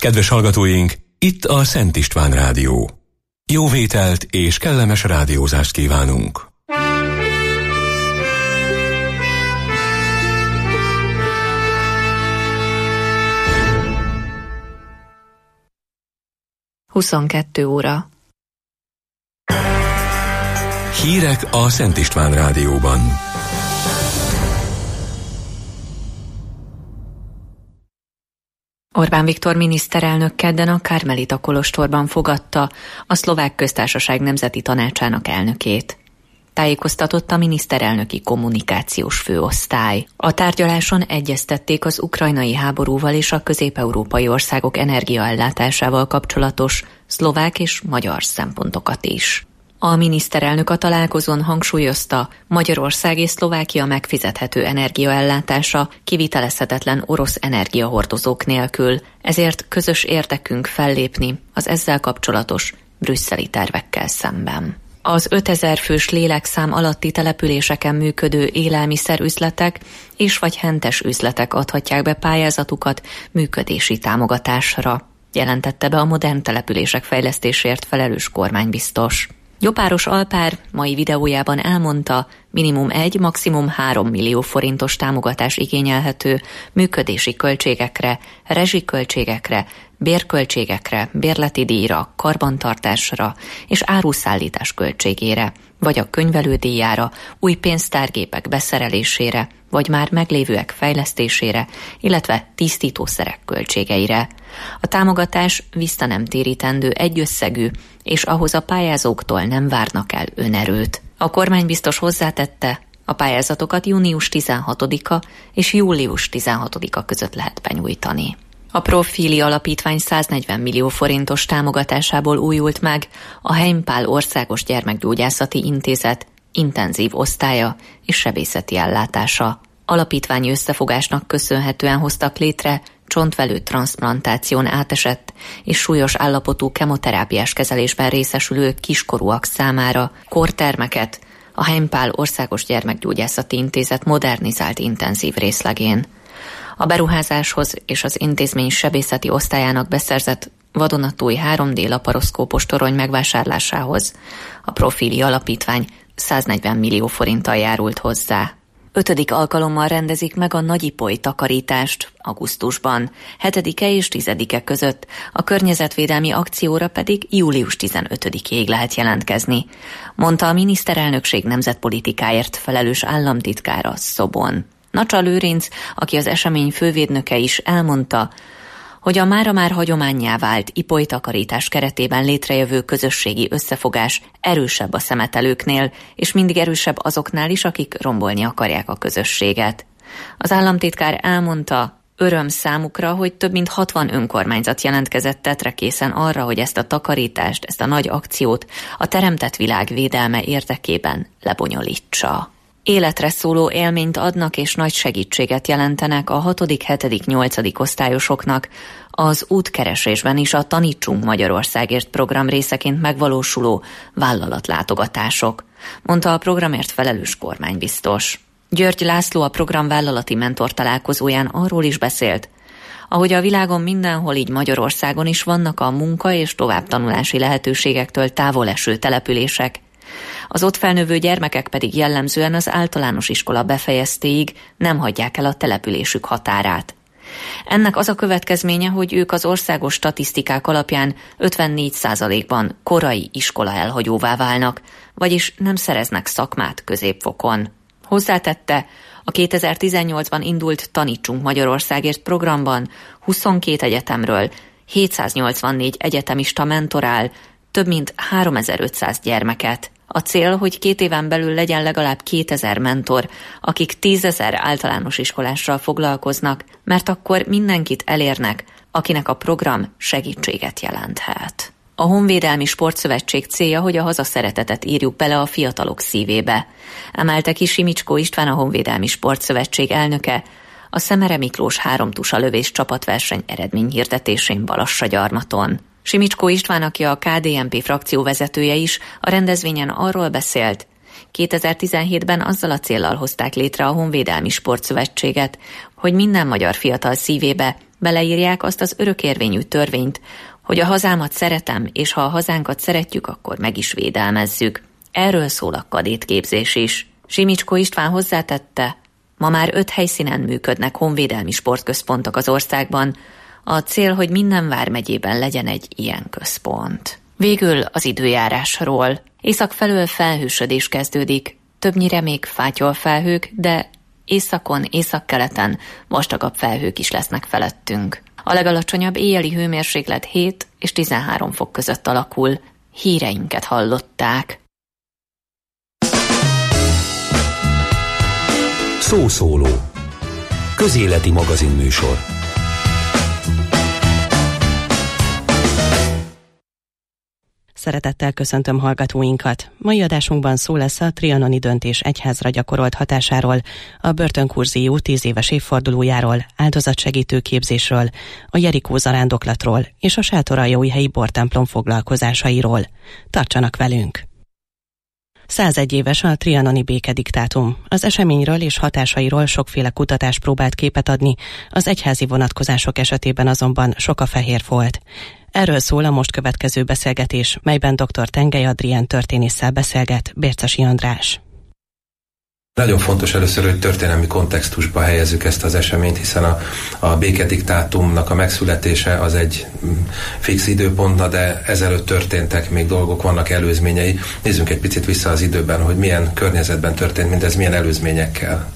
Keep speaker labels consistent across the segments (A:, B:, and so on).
A: Kedves hallgatóink, itt a Szent István Rádió. Jó vételt és kellemes rádiózást kívánunk!
B: (22 óra).
A: Hírek a Szent István Rádióban.
B: Orbán Viktor miniszterelnök kedden a Karmelita kolostorban fogadta a Szlovák Köztársaság Nemzeti Tanácsának elnökét. Tájékoztatott a miniszterelnöki kommunikációs főosztály. A tárgyaláson egyeztették az ukrajnai háborúval és a közép-európai országok energiaellátásával kapcsolatos szlovák és magyar szempontokat is. A miniszterelnök a találkozón hangsúlyozta, Magyarország és Szlovákia megfizethető energiaellátása kivitelezhetetlen orosz energiahordozók nélkül, ezért közös érdekünk fellépni az ezzel kapcsolatos brüsszeli tervekkel szemben. Az 5000 fős lélekszám alatti településeken működő élelmiszerüzletek és vagy hentes üzletek adhatják be pályázatukat működési támogatásra, jelentette be a modern települések fejlesztésért felelős kormánybiztos. Gyopáros Alpár mai videójában elmondta, minimum 1, maximum 3 millió forintos támogatás igényelhető működési költségekre, rezsiköltségekre, bérköltségekre, bérleti díjra, karbantartásra és áruszállítás költségére, vagy a könyvelődíjára, új pénztárgépek beszerelésére, vagy már meglévőek fejlesztésére, illetve tisztítószerek költségeire. A támogatás visszanemtérítendő egyösszegű, és ahhoz a pályázóktól nem várnak el önerőt. A kormánybiztos hozzátette, a pályázatokat június 16-a és július 16-a között lehet benyújtani. A Profili Alapítvány 140 millió forintos támogatásából újult meg a Heimpál Országos Gyermekgyógyászati Intézet intenzív osztálya és sebészeti ellátása. Alapítványi összefogásnak köszönhetően hoztak létre csontvelő transzplantáción átesett és súlyos állapotú kemoterápiás kezelésben részesülő kiskorúak számára kórtermeket a Heimpál Országos Gyermekgyógyászati Intézet modernizált intenzív részlegén. A beruházáshoz és az intézmény sebészeti osztályának beszerzett vadonatúj 3D laparoszkópos torony megvásárlásához a Profili Alapítvány 140 millió forinttal járult hozzá. 5. alkalommal rendezik meg a Nagyipoly takarítást augusztusban, 7-e és 10-e között, a környezetvédelmi akcióra pedig július 15-ig lehet jelentkezni, mondta a miniszterelnökség nemzetpolitikáért felelős államtitkára Szobon. Nacsa Lőrinc, aki az esemény fővédnöke is, elmondta, hogy a mára már hagyománnyá vált Ipoly takarítás keretében létrejövő közösségi összefogás erősebb a szemetelőknél, és mindig erősebb azoknál is, akik rombolni akarják a közösséget. Az államtitkár elmondta, öröm számukra, hogy több mint 60 önkormányzat jelentkezett tetrekészen arra, hogy ezt a takarítást, ezt a nagy akciót a teremtett világ védelme érdekében lebonyolítsa. Életre szóló élményt adnak és nagy segítséget jelentenek a 6., 7., 8. osztályosoknak az útkeresésben is a Tanítsunk Magyarországért program részeként megvalósuló vállalatlátogatások, mondta a programért felelős kormánybiztos. György László a program vállalati mentor találkozóján arról is beszélt, ahogy a világon mindenhol, így Magyarországon is vannak a munka és továbbtanulási lehetőségektől távol eső települések, az ott felnövő gyermekek pedig jellemzően az általános iskola befejeztéig nem hagyják el a településük határát. Ennek az a következménye, hogy ők az országos statisztikák alapján 54%-ban korai iskola elhagyóvá válnak, vagyis nem szereznek szakmát középfokon. Hozzátette, a 2018-ban indult Tanítsunk Magyarországért programban 22 egyetemről 784 egyetemista mentorál több mint 3500 gyermeket. A cél, hogy 2 éven belül legyen legalább 2000 mentor, akik 10 000 általános iskolással foglalkoznak, mert akkor mindenkit elérnek, akinek a program segítséget jelenthet. A Honvédelmi Sportszövetség célja, hogy a hazaszeretetet írjuk bele a fiatalok szívébe, emelte ki Simicskó István, a Honvédelmi Sportszövetség elnöke, a Szemere Miklós 3 tusa lövés csapatverseny eredményhirdetésén Balassagyarmaton. Simicskó István, aki a KDNP frakció vezetője is, a rendezvényen arról beszélt, 2017-ben azzal a céllal hozták létre a Honvédelmi Sportszövetséget, hogy minden magyar fiatal szívébe Beleírják azt az örökérvényű törvényt, hogy a hazámat szeretem, és ha a hazánkat szeretjük, akkor meg is védelmezzük. Erről szól a kadétképzés is. Simicskó István hozzátette, ma már 5 helyszínen működnek honvédelmi sportközpontok az országban. A cél, hogy minden vármegyében legyen egy ilyen központ. Végül az időjárásról. Észak felől felhősödés kezdődik, többnyire még fátyolfelhők, de északon, északkeleten vastagabb felhők is lesznek felettünk. A legalacsonyabb éjjeli hőmérséklet 7 és 13 fok között alakul. Híreinket hallották.
A: Szószóló. Közéleti magazinműsor.
C: Szeretettel köszöntöm hallgatóinkat. Mai adásunkban szó lesz a trianoni döntés egyházra gyakorolt hatásáról, a börtönkurzió 10 éves évfordulójáról, áldozatsegítő képzésről, a Jerikó zarándoklatról és a sátoraljaújhelyi bortemplom foglalkozásairól. Tartsanak velünk! 101 éves a trianoni békediktátum. Az eseményről és hatásairól sokféle kutatás próbált képet adni, az egyházi vonatkozások esetében azonban sok a fehér folt. Erről szól a most következő beszélgetés, melyben dr. Tengely Adrián történésszel beszélget Bércesi András.
D: Nagyon fontos először, hogy történelmi kontextusba helyezzük ezt az eseményt, hiszen a békediktátumnak a megszületése az egy fix időpont, de ezelőtt történtek még dolgok, vannak előzményei. Nézzünk egy picit vissza az időben, hogy milyen környezetben történt mindez, milyen előzményekkel.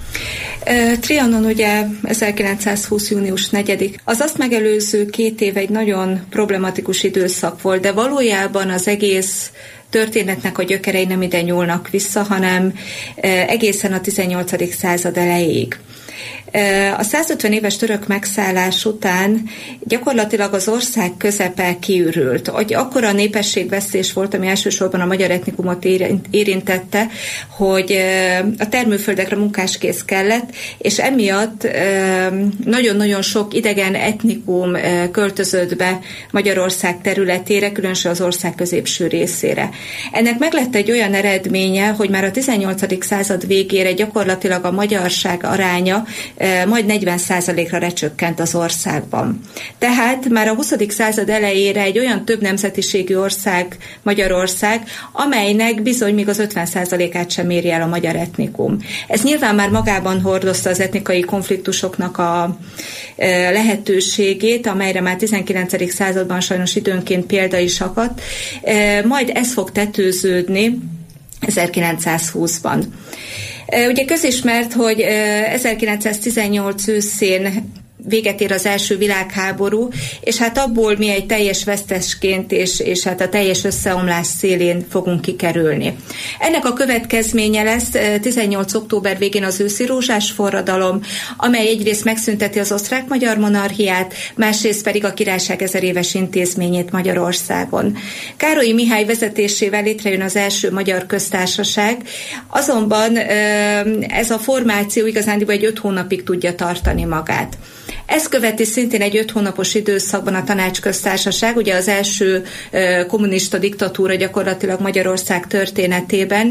E: Trianon ugye 1920. június 4. Az azt megelőző 2 év egy nagyon problematikus időszak volt, de valójában az egész történetnek a gyökerei nem ide nyúlnak vissza, hanem egészen a 18. század elejéig. A 150 éves török megszállás után gyakorlatilag az ország közepe kiürült. Akkora népességvesztés volt, ami elsősorban a magyar etnikumot érintette, hogy a termőföldekre munkáskész kellett, és emiatt nagyon-nagyon sok idegen etnikum költözött be Magyarország területére, különösen az ország középső részére. Ennek meglett egy olyan eredménye, hogy már a 18. század végére gyakorlatilag a magyarság aránya majd 40%-ra lecsökkent az országban. Tehát már a 20. század elejére egy olyan több nemzetiségű ország Magyarország, amelynek bizony még az 50%-át sem éri el a magyar etnikum. Ez nyilván már magában hordozta az etnikai konfliktusoknak a lehetőségét, amelyre már 19. században sajnos időnként példa is akadt, majd ez fog tetőződni 1920-ban. Ugye közismert, hogy 1918 őszén véget ér az első világháború, és hát abból mi egy teljes vesztesként és hát a teljes összeomlás szélén fogunk kikerülni. Ennek a következménye lesz 18. október végén az őszi rózsás forradalom, amely egyrészt megszünteti az osztrák-magyar monarchiát, másrészt pedig a királyság 1000 éves intézményét Magyarországon. Károlyi Mihály vezetésével létrejön az első magyar köztársaság, azonban ez a formáció igazándiból egy 5 hónapig tudja tartani magát. Ezt követi szintén egy 5 hónapos időszakban a Tanácsköztársaság, ugye az első kommunista diktatúra gyakorlatilag Magyarország történetében,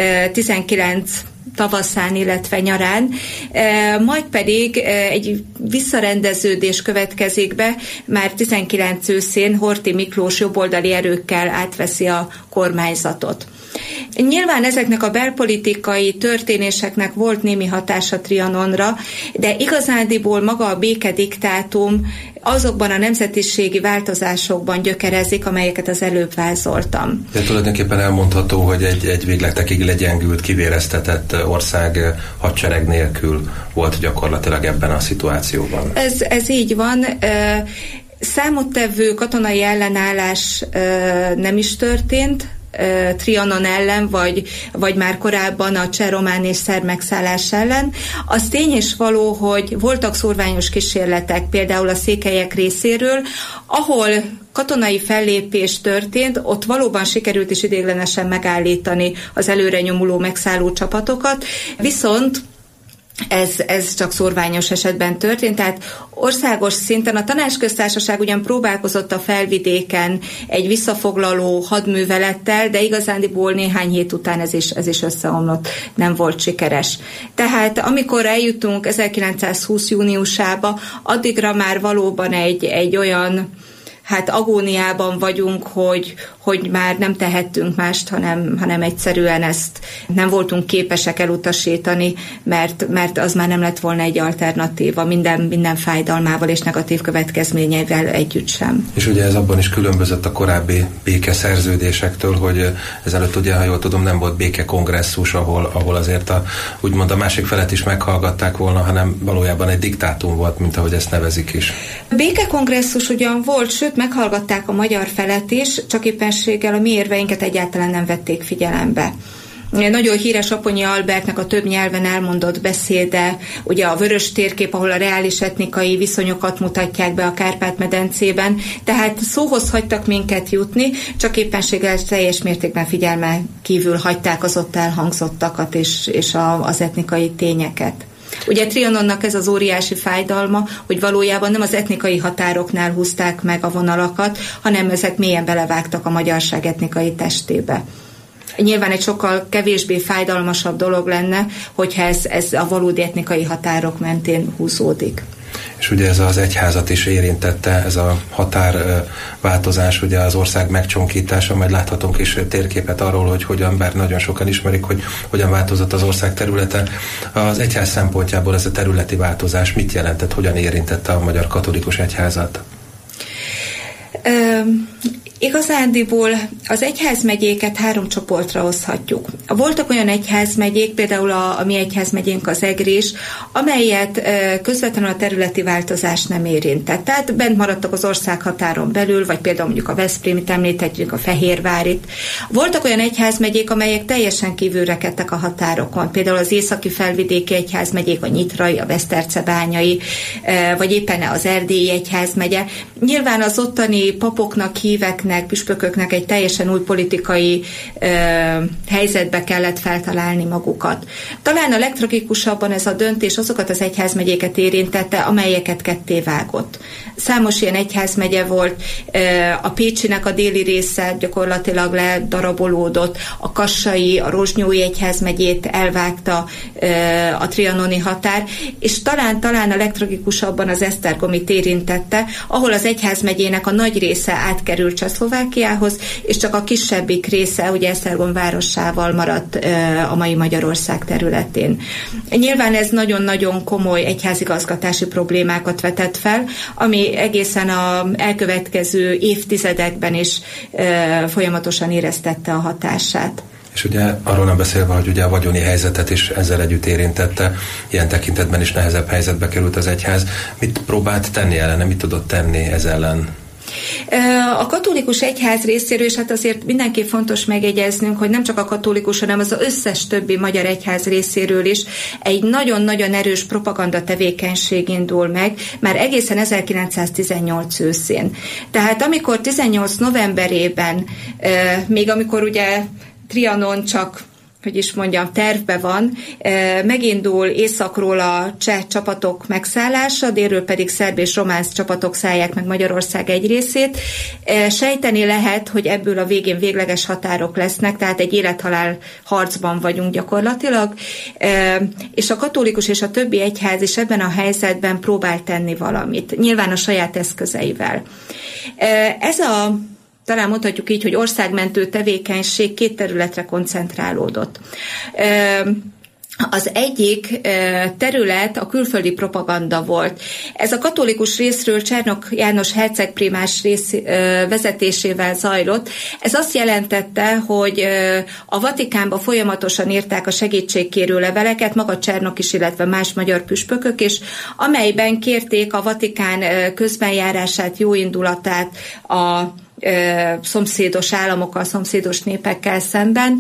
E: 19 tavaszán, illetve nyarán, majd pedig egy visszarendeződés következik be, már 19 őszén Horthy Miklós jobboldali erőkkel átveszi a kormányzatot. Nyilván ezeknek a belpolitikai történéseknek volt némi hatása Trianonra, de igazándiból maga a békediktátum azokban a nemzetiségi változásokban gyökerezik, amelyeket az előbb vázoltam.
D: De tulajdonképpen elmondható, hogy egy végletekig legyengült, kivéreztetett ország hadsereg nélkül volt gyakorlatilag ebben a szituációban.
E: Ez így van. Számottevő katonai ellenállás nem is történt Trianon ellen, vagy már korábban a cseh, román és szerb megszállás ellen. Az tény és való, hogy voltak szórványos kísérletek, például a székelyek részéről, ahol katonai fellépés történt, ott valóban sikerült is ideiglenesen megállítani az előre nyomuló megszálló csapatokat, viszont ez csak szórványos esetben történt, tehát országos szinten a Tanácsköztársaság ugyan próbálkozott a Felvidéken egy visszafoglaló hadművelettel, de igazándiból néhány hét után ez is összeomlott, nem volt sikeres. Tehát amikor eljutunk 1920 júniusába, addigra már valóban egy olyan agóniában vagyunk, hogy már nem tehettünk mást, hanem egyszerűen ezt nem voltunk képesek elutasítani, mert az már nem lett volna egy alternatíva minden fájdalmával és negatív következményeivel együtt sem.
D: És ugye ez abban is különbözött a korábbi békeszerződésektől, hogy ezelőtt ugye, ha jól tudom, nem volt békekongresszus, ahol azért úgymond a másik felet is meghallgatták volna, hanem valójában egy diktátum volt, mint ahogy ezt nevezik is.
E: A békekongresszus ugyan volt, sőt meghallgatták a magyar felet is, csak éppenséggel a mi érveinket egyáltalán nem vették figyelembe. Nagyon híres Aponyi Albertnek a több nyelven elmondott beszéde, ugye a vörös térkép, ahol a reális etnikai viszonyokat mutatják be a Kárpát-medencében, tehát szóhoz hagytak minket jutni, csak éppenséggel teljes mértékben figyelmen kívül hagyták az ott elhangzottakat és az etnikai tényeket. Ugye Trianonnak ez az óriási fájdalma, hogy valójában nem az etnikai határoknál húzták meg a vonalakat, hanem ezek mélyen belevágtak a magyarság etnikai testébe. Nyilván egy sokkal kevésbé fájdalmasabb dolog lenne, hogyha ez a valódi etnikai határok mentén húzódik.
D: És ugye ez az egyházat is érintette, ez a határváltozás, ugye az ország megcsonkítása, majd láthatunk is térképet arról, hogy hogyan, bár nagyon sokan ismerik, hogy hogyan változott az ország területe. Az egyház szempontjából ez a területi változás mit jelentett, hogyan érintette a magyar katolikus egyházat?
E: Igazándiból az egyházmegyéket 3 csoportra oszthatjuk. Voltak olyan egyházmegyék, például a mi egyházmegyénk az Egrés, amelyet közvetlenül a területi változás nem érintett. Tehát bent maradtak az országhatáron belül, vagy például mondjuk a Veszprémit említhetjük, a Fehérvárit. Voltak olyan egyházmegyék, amelyek teljesen kívülrekedtek a határokon. Például az északi felvidéki egyházmegyék, a nyitrai, a vesztercebányai, vagy éppen az erdélyi egyházmegye. Nyilván az ottani papoknak, híveknek, püspököknek egy teljesen új politikai helyzetbe kellett feltalálni magukat. Talán a legtragikusabban ez a döntés azokat az egyházmegyéket érintette, amelyeket kettévágott. Számos ilyen egyházmegye volt, a Pécsinek a déli része gyakorlatilag ledarabolódott, a kassai, a rozsnyói egyházmegyét elvágta a trianoni határ, és talán a legtragikusabban az Esztergomit érintette, ahol az egyházmegyének a nagy része átkerült Csehszlovákiához, és csak a kisebbik része, ugye Esztergom városával maradt a mai Magyarország területén. Nyilván ez nagyon-nagyon komoly egyházigazgatási problémákat vetett fel, ami egészen az elkövetkező évtizedekben is folyamatosan éreztette a hatását.
D: És ugye arról nem beszélve, hogy ugye a vagyoni helyzetet is ezzel együtt érintette, ilyen tekintetben is nehezebb helyzetbe került az egyház. Mit próbált tenni ellene, mit tudott tenni ez ellen?
E: A katolikus egyház részéről, és hát azért mindenképp fontos megjegyeznünk, hogy nem csak a katolikus, hanem az összes többi magyar egyház részéről is egy nagyon-nagyon erős propaganda tevékenység indul meg, már egészen 1918 őszén. Tehát amikor 18 novemberében, még amikor ugye Trianon csak tervbe van, megindul északról a cseh csapatok megszállása, délről pedig szerb és román csapatok szállják meg Magyarország egy részét. Sejteni lehet, hogy ebből a végén végleges határok lesznek, tehát egy élethalál harcban vagyunk gyakorlatilag, és a katolikus és a többi egyház is ebben a helyzetben próbál tenni valamit, nyilván a saját eszközeivel. Talán mondhatjuk így, hogy országmentő tevékenység 2 területre koncentrálódott. Az egyik terület a külföldi propaganda volt. Ez a katolikus részről Csernok János hercegprímás vezetésével zajlott. Ez azt jelentette, hogy a Vatikánba folyamatosan írták a segítségkérő leveleket, maga Csernok is, illetve más magyar püspökök is, amelyben kérték a Vatikán közbenjárását, jóindulatát a szomszédos államokkal, szomszédos népekkel szemben,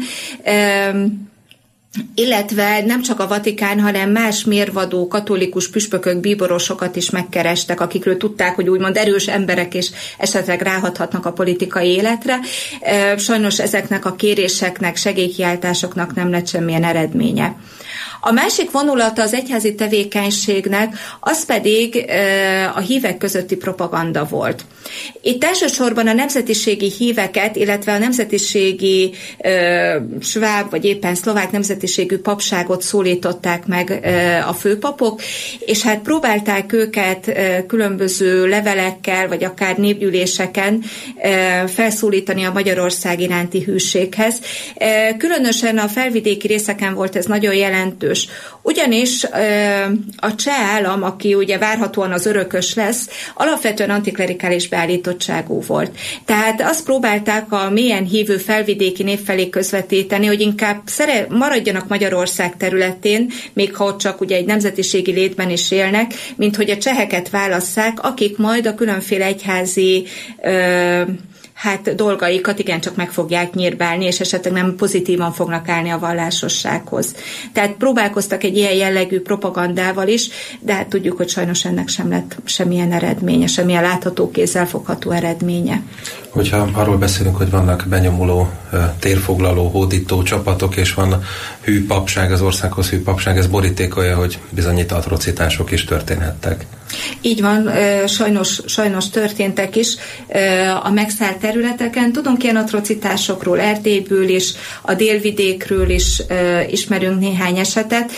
E: illetve nem csak a Vatikán, hanem más mérvadó katolikus püspökök, bíborosokat is megkerestek, akikről tudták, hogy úgymond erős emberek és esetleg ráhathatnak a politikai életre. Sajnos ezeknek a kéréseknek, segélykiáltásoknak nem lett semmilyen eredménye. A másik vonulata az egyházi tevékenységnek, az pedig a hívek közötti propaganda volt. Itt elsősorban a nemzetiségi híveket, illetve a nemzetiségi sváb, vagy éppen szlovák nemzetiségű papságot szólították meg a főpapok, és hát próbálták őket különböző levelekkel, vagy akár népgyűléseken felszólítani a Magyarország iránti hűséghez. Különösen a felvidéki részeken volt ez nagyon jelentős. Ugyanis a cseh állam, aki ugye várhatóan az örökös lesz, alapvetően antiklerikális beállítottságú volt. Tehát azt próbálták a mélyen hívő felvidéki nép felé közvetíteni, hogy inkább maradjanak Magyarország területén, még ha ott csak ugye egy nemzetiségi létben is élnek, mint hogy a cseheket válasszák, akik majd a különféle egyházi dolgaikat igencsak meg fogják nyírbálni, és esetleg nem pozitívan fognak állni a vallásossághoz. Tehát próbálkoztak egy ilyen jellegű propagandával is, de hát tudjuk, hogy sajnos ennek sem lett semmilyen eredménye, semmilyen látható, kézzelfogható eredménye.
D: Hogyha arról beszélünk, hogy vannak benyomuló, térfoglaló, hódító csapatok, és van hű papság, az országhoz hű papság, ez borítékolja, hogy bizonyít atrocitások is történhettek.
E: Így van, sajnos történtek is a megszállt területeken. Tudunk ilyen atrocitásokról, Erdélyből is, a délvidékről is ismerünk néhány esetet.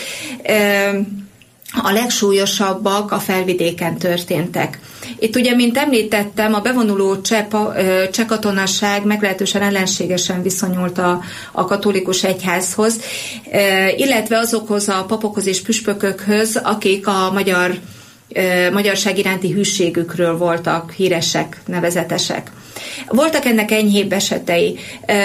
E: A legsúlyosabbak a felvidéken történtek. Itt ugye, mint említettem, a bevonuló cseh katonasság meglehetősen ellenségesen viszonyult a katolikus egyházhoz, illetve azokhoz a papokhoz és püspökökhöz, akik a magyarság iránti hűségükről voltak híresek, nevezetesek. Voltak ennek enyhébb esetei.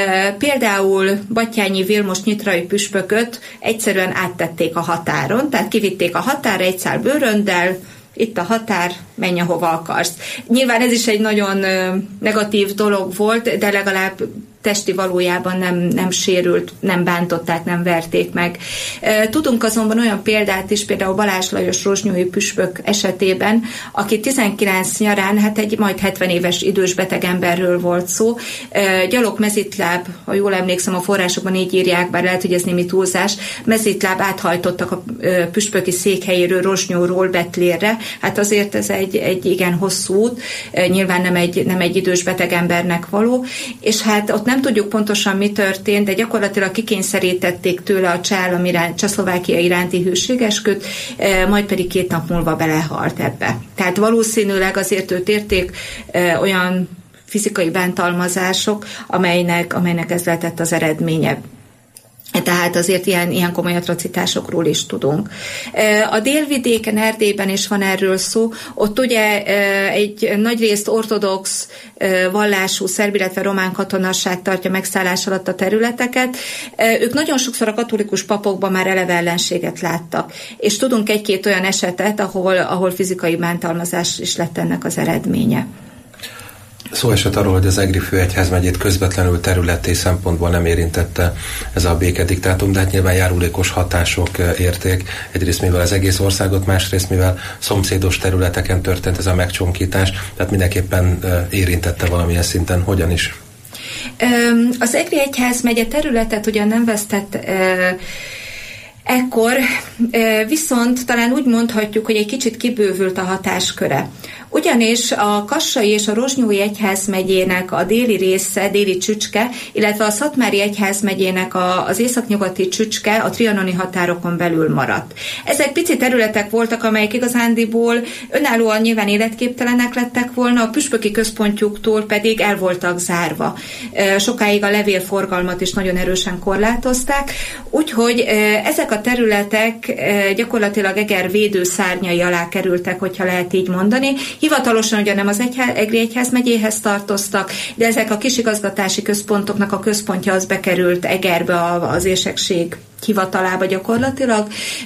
E: Például Batthyányi Vilmos nyitrai püspököt egyszerűen áttették a határon, tehát kivitték a határra egy szál bőröndel, itt a határ, menj ahova akarsz. Nyilván ez is egy nagyon negatív dolog volt, de legalább testi valójában nem sérült, nem bántották, nem verték meg. Tudunk azonban olyan példát is, például Balázs Lajos rozsnyói püspök esetében, aki 19 nyarán, hát egy majd 70 éves idős beteg emberről volt szó. Gyalog mezitláb, ha jól emlékszem, a forrásokban így írják, bár lehet, hogy ez némi túlzás, mezitláb áthajtottak a püspöki székhelyéről Rozsnyóról Bettlérre. Hát azért ez egy igen hosszú út, nyilván nem egy idős beteg embernek való, és hát ott nem tudjuk pontosan, mi történt, de gyakorlatilag kikényszerítették tőle a Csehszlovákia iránti hűségesküt, majd pedig 2 nap múlva belehalt ebbe. Tehát valószínűleg azért őt érték olyan fizikai bántalmazások, amelynek ez lehetett az eredménye. Tehát azért ilyen komoly atrocitásokról is tudunk. A délvidéken, Erdélyben is van erről szó. Ott ugye egy nagyrészt ortodox vallású szerb, illetve román katonasság tartja megszállás alatt a területeket. Ők nagyon sokszor a katolikus papokban már eleve ellenséget láttak. És tudunk egy-két olyan esetet, ahol fizikai bántalmazás is lett ennek az eredménye.
D: Szó esett arról, hogy az Egri főegyházmegyét közvetlenül területi szempontból nem érintette ez a békediktátum, de hát nyilván járulékos hatások érték. Egyrészt mivel az egész országot, másrészt mivel szomszédos területeken történt ez a megcsonkítás, tehát mindenképpen érintette valamilyen szinten. Hogyan is?
E: Az Egri egyházmegye területet ugyan nem vesztett ekkor, viszont talán úgy mondhatjuk, hogy egy kicsit kibővült a hatásköre. Ugyanis a kassai és a rozsnyói egyházmegyének a déli része, déli csücske, illetve a szatmári egyházmegyének az északnyugati csücske a trianoni határokon belül maradt. Ezek pici területek voltak, amelyek igazándiból önállóan nyilván életképtelenek lettek volna, a püspöki központjuktól pedig el voltak zárva. Sokáig a levélforgalmat is nagyon erősen korlátozták, úgyhogy ezek a területek gyakorlatilag Eger védőszárnyai alá kerültek, hogyha lehet így mondani. Hivatalosan ugye nem az Egri egyházmegyéhez tartoztak, de ezek a kisigazgatási központoknak a központja az bekerült Egerbe, az érsekség hivatalába gyakorlatilag,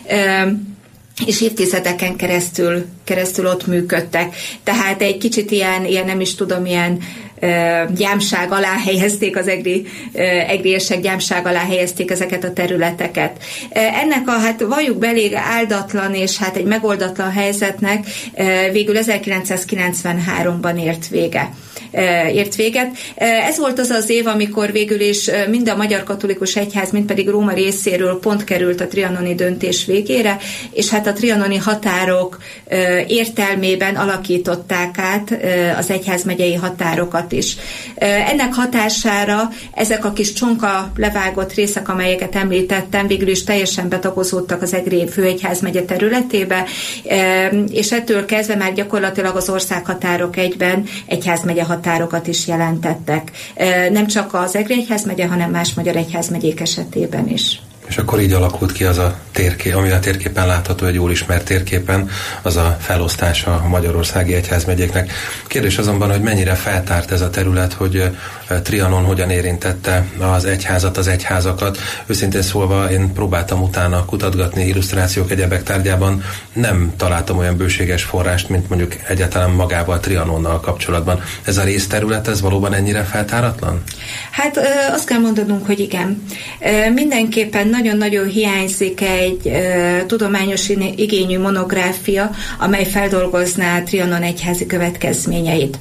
E: és évtizedeken keresztül ott működtek. Tehát egy kicsit ilyen nem is tudom, ilyen gyámság alá helyezték az egriések gyámság alá helyezték ezeket a területeket. Ennek hát valljuk be elég áldatlan és hát egy megoldatlan helyzetnek végül 1993-ban ért vége. ért véget. Ez volt az év, amikor végül is mind a Magyar Katolikus Egyház, mind pedig Róma részéről pont került a trianoni döntés végére, és hát a trianoni határok értelmében alakították át az egyházmegyei határokat is. Ennek hatására ezek a kis csonka levágott részek, amelyeket említettem, végül is teljesen betagozódtak az Egri főegyházmegye területébe, és ettől kezdve már gyakorlatilag az országhatárok egyben egyházmegye határokat is jelentettek. Nem csak az Egri egyházmegye, hanem más magyar egyházmegyék esetében is.
D: És akkor így alakult ki az a térkép, ami a térképen látható, egy jól ismert térképen, az a felosztása a magyarországi egyházmegyéknek. Kérdés azonban, hogy mennyire feltárt ez a terület, hogy Trianon hogyan érintette az egyházat, az egyházakat. Őszintén szólva én próbáltam utána kutatgatni illusztrációk, egyebek tárgyában, nem találtam olyan bőséges forrást, mint mondjuk egyáltalán magával Trianonnal kapcsolatban. Ez a részterület, ez valóban ennyire feltáratlan?
E: Hát azt kell mondanunk, hogy igen. Mindenképpen nagyon-nagyon hiányzik egy tudományos igényű monográfia, amely feldolgozná Trianon egyházi következményeit.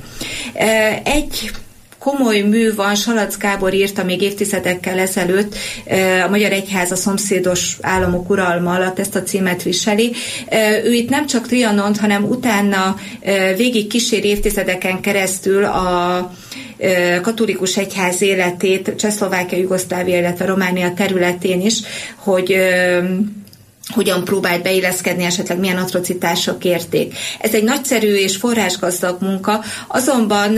E: Egy komoly mű van, Salac Gábor írta még évtizedekkel ezelőtt, a Magyar Egyház a szomszédos államok uralma alatt, ezt a címet viseli. Ő itt nem csak Trianont, hanem utána végig kísér évtizedeken keresztül a katolikus egyház életét Csehszlovákia, Jugoszlávia, illetve Románia területén is, hogy hogyan próbált beilleszkedni, esetleg milyen atrocitások érték. Ez egy nagyszerű és forrásgazdag munka, azonban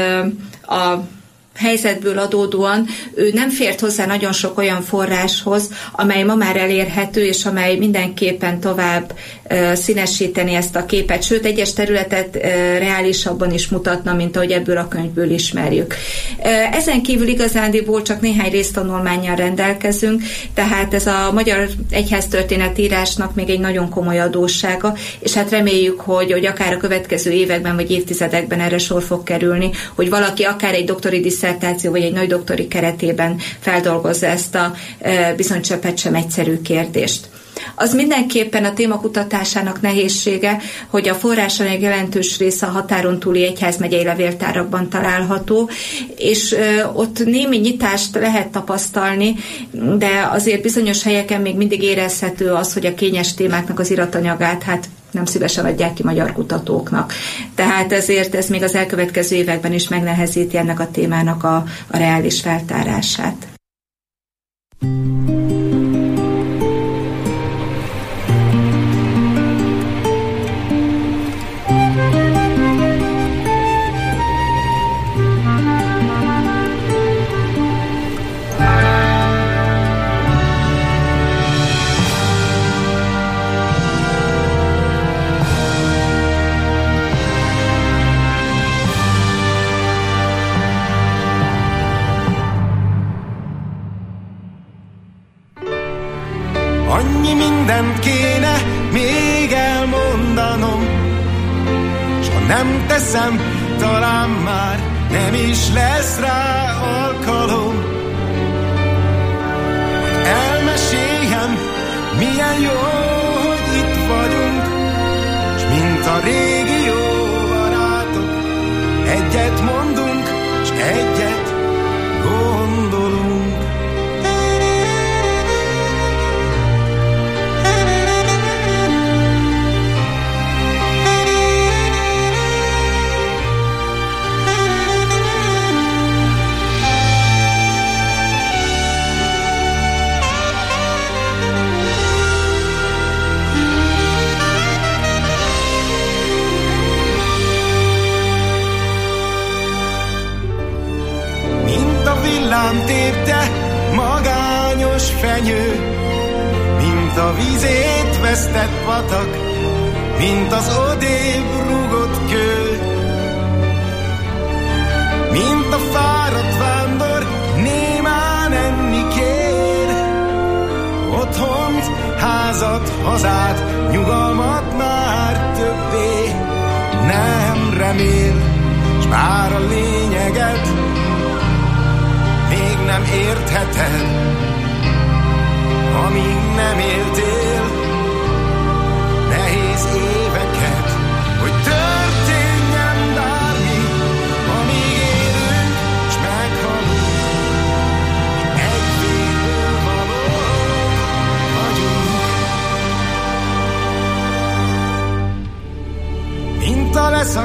E: a helyzetből adódóan ő nem fért hozzá nagyon sok olyan forráshoz, amely ma már elérhető, és amely mindenképpen tovább színesíteni ezt a képet, sőt, egyes területet reálisabban is mutatna, mint ahogy ebből a könyvből ismerjük. Ezen kívül igazándiból csak néhány résztanulmánnyal rendelkezünk, tehát ez a magyar egyháztörténetírásnak még egy nagyon komoly adóssága, és hát reméljük, hogy akár a következő években vagy évtizedekben erre sor fog kerülni, hogy valaki akár egy doktori diszertáció vagy egy nagy doktori keretében feldolgozza ezt a bizony csöppet sem egyszerű kérdést. Az mindenképpen a téma kutatásának nehézsége, hogy a forrásanyag jelentős része a határon túli egyházmegyei levéltárakban található, és ott némi nyitást lehet tapasztalni, de azért bizonyos helyeken még mindig érezhető az, hogy a kényes témáknak az iratanyagát nem szívesen adják ki magyar kutatóknak. Tehát ezért ez még az elkövetkező években is megnehezíti ennek a témának a reális feltárását.
F: Annyi mindent kéne még elmondanom, s ha nem teszem, talán már nem is lesz rá alkalom. Elmeséljem, milyen jó, hogy itt vagyunk, s mint a régi jó barátok, egyet mondunk, s egyet gondolunk. Villám tépte magányos fenyő, mint a vízét vesztett patak, mint az odébb rúgott kő. Mint a fáradt vándor némán enni kér, otthont, házat, hazát, nyugalmat már többé nem remél, s bár a lényeget még nem értheted, amíg nem éltél nehéz éveket, hogy történjen bármi, amíg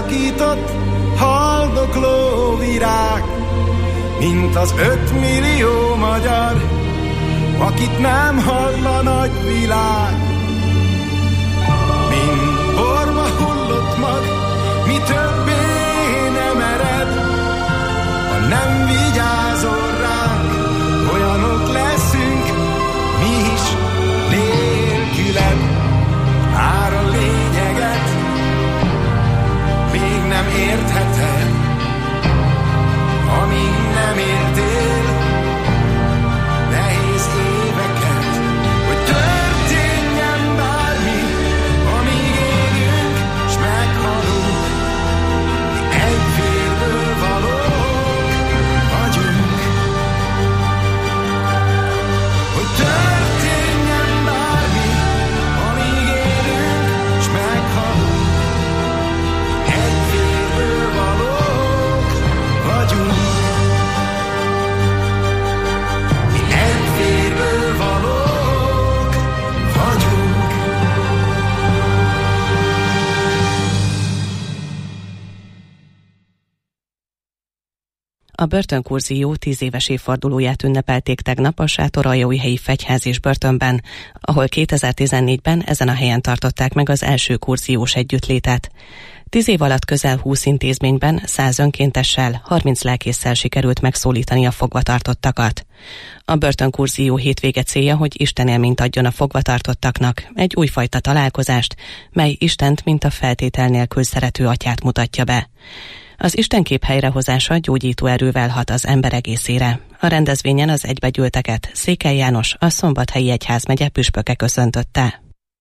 F: szakított, haldokló virág, mint az 5 millió magyar, akit nem hall a nagyvilág. Mint borba hullott mag, mi többé nem ered, ha nem vigyázol ránk, olyanok leszünk mi is nélküled. Már a lényeget még nem értheted, amíg nem éltél nehéz éveket, hogy történjen bármi, amíg élünk s meghalunk, mi egy vérből valók vagyunk. Hogy történjen bármi, amíg élünk s meghalunk, mi egy vérből valók vagyunk.
C: A börtönkurzió 10 éves évfordulóját ünnepelték tegnap a Sátoraljaújhelyi Fegyház és börtönben, ahol 2014-ben ezen a helyen tartották meg az első kurziós együttlétet. 10 év alatt közel 20 intézményben 100 önkéntessel, 30 lelkésszel sikerült megszólítani a fogvatartottakat. A börtönkurzió hétvége célja, hogy istenélményt adjon a fogvatartottaknak, egy újfajta találkozást, mely Istent mint a feltétel nélkül szerető atyát mutatja be. Az istenkép helyrehozása gyógyító erővel hat az ember egészére. A rendezvényen az egybegyűlteket Székely János, a Szombathelyi Egyházmegye püspöke köszöntötte.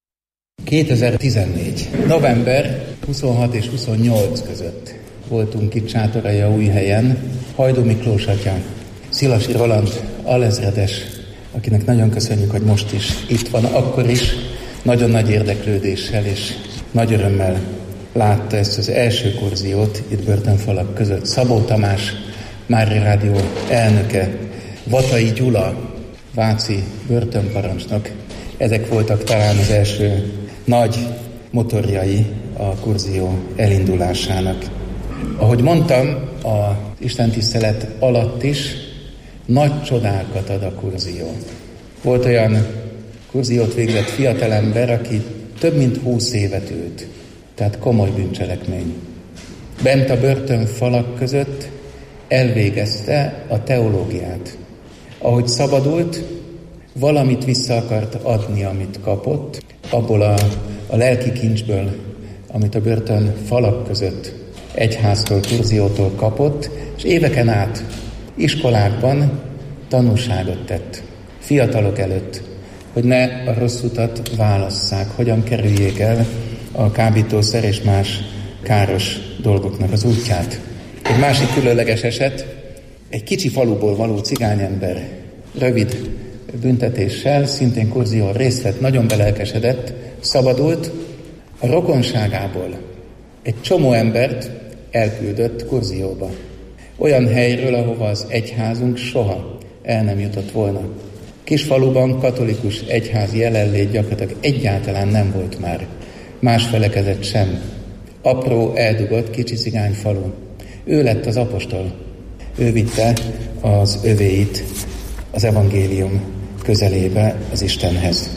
G: 2014. november 26 és 28 között voltunk itt Sátoraljaújhelyen, Hajdú Miklós atya, Szilasi Roland alezredes, akinek nagyon köszönjük, hogy most is itt van, akkor is nagyon nagy érdeklődéssel és nagy örömmel látta ezt az első kurziót itt börtönfalak között. Szabó Tamás, Mária Rádió elnöke, Vatai Gyula, váci börtönparancsnok. Ezek voltak talán az első nagy motorjai a kurzió elindulásának. Ahogy mondtam, az istentisztelet alatt is nagy csodákat ad a kurzió. Volt olyan kurziót végzett fiatalember, aki több mint 20 évet ült. Tehát komoly bűncselekmény. Bent a börtön falak között elvégezte a teológiát. Ahogy szabadult, valamit vissza akart adni, amit kapott, abból a lelki kincsből, amit a börtön falak között egyháztól, kurziótól kapott, és éveken át iskolákban tanúságot tett. Fiatalok előtt, hogy ne a rossz utat válasszák, hogyan kerüljék el a kábítószer és más káros dolgoknak az útját. Egy másik különleges eset, egy kicsi faluból való cigányember rövid büntetéssel, szintén kurzión részt vett, nagyon belelkesedett, szabadult, a rokonságából egy csomó embert elküldött kurzióba. Olyan helyről, ahova az egyházunk soha el nem jutott volna. Kisfaluban katolikus egyházi jelenlét gyakorlatilag egyáltalán nem volt már. Más felekezet sem. Apró, eldugott, kicsi cigány falu. Ő lett az apostol. Ő vitte az övéit az evangélium közelébe, az Istenhez.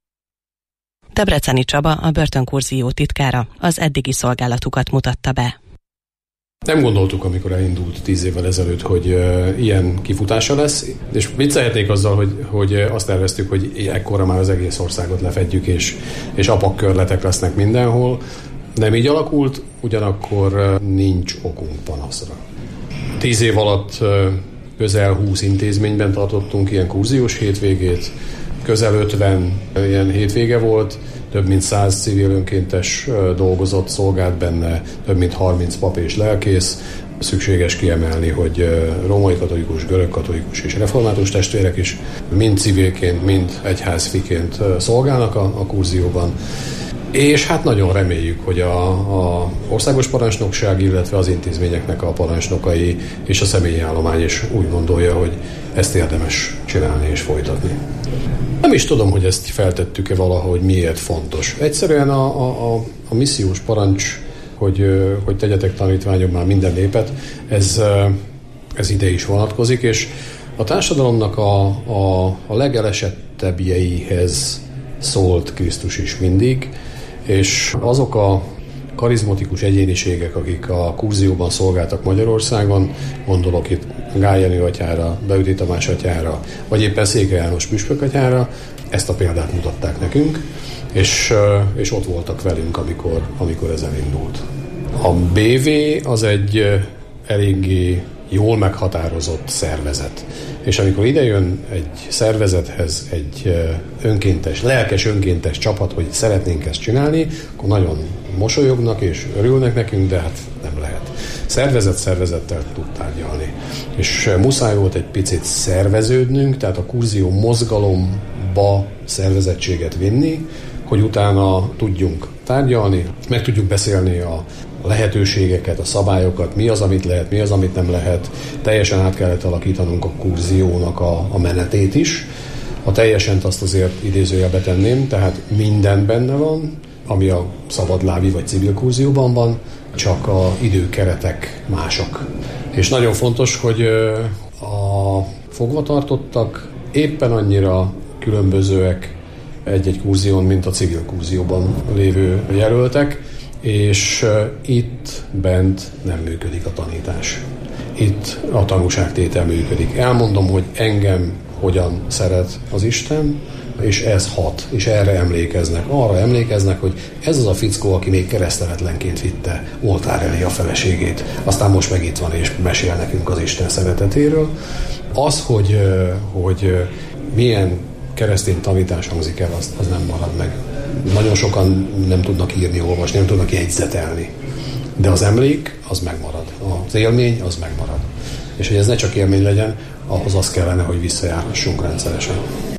C: Debreceni Csaba, a börtönkurzió titkára, az eddigi szolgálatukat mutatta be.
H: Nem gondoltuk, amikor elindult 10 évvel ezelőtt, hogy ilyen kifutása lesz, és viccelhetnék azzal, hogy azt terveztük, hogy ekkorra már az egész országot lefedjük, és apakkörletek lesznek mindenhol. Nem így alakult, ugyanakkor nincs okunk panaszra. 10 év alatt közel 20 intézményben tartottunk ilyen kurziós hétvégét, közel 50 ilyen hétvége volt, több mint 100 civil önkéntes dolgozott, szolgált benne, több mint 30 pap és lelkész. Szükséges kiemelni, hogy római katolikus, görög katolikus és református testvérek is mind civilként, mind egyházfiként szolgálnak a kurzióban. És hát nagyon reméljük, hogy a országos parancsnokság, illetve az intézményeknek a parancsnokai és a személyi állomány is úgy gondolja, hogy ezt érdemes csinálni és folytatni. Nem is tudom, hogy ezt feltettük-e valahogy, miért fontos. Egyszerűen a missziós parancs, hogy tegyetek tanítványok már minden népet, ez ide is vonatkozik, és a társadalomnak a legelesettebbjeihez szólt Krisztus is mindig, és azok a karizmatikus egyéniségek, akik a kurzióban szolgáltak Magyarországon, gondolok itt Gál Jenő atyára, Beüti Tamás atyára, vagy éppen Székely János püspök atyára, ezt a példát mutatták nekünk, és ott voltak velünk, amikor ez elindult. A BV az egy eléggé jól meghatározott szervezet. És amikor idejön egy szervezethez egy lelkes önkéntes csapat, hogy szeretnénk ezt csinálni, akkor nagyon mosolyognak és örülnek nekünk, de hát nem lehet. Szervezettel tud tárgyalni. És muszáj volt egy picit szerveződnünk, tehát a kurzió mozgalomba szervezettséget vinni, hogy utána tudjunk tárgyalni, meg tudjuk beszélni a lehetőségeket, a szabályokat, mi az, amit lehet, mi az, amit nem lehet. Teljesen át kellett alakítanunk a kurziónak a menetét is. A teljesen azt azért idézőjelbe tenném, tehát minden benne van, ami a szabadlábi vagy civil kurzióban van, csak a időkeretek mások. És nagyon fontos, hogy a fogvatartottak éppen annyira különbözőek egy-egy kurzión, mint a civil kurzióban lévő jelöltek, és itt bent nem működik a tanítás. Itt a tanúságtétel működik. Elmondom, hogy engem hogyan szeret az Isten, és ez hat, és erre emlékeznek. Arra emlékeznek, hogy ez az a fickó, aki még kereszteletlenként vitte oltár elé a feleségét. Aztán most meg itt van, és mesél nekünk az Isten szeretetéről. Az, hogy milyen keresztény tanítás hangzik el, az nem marad meg. Nagyon sokan nem tudnak írni, olvasni, nem tudnak jegyzetelni. De az emlék, az megmarad. Az élmény, az megmarad. És hogy ez ne csak élmény legyen, ahhoz az kellene, hogy visszajárhassunk rendszeresen.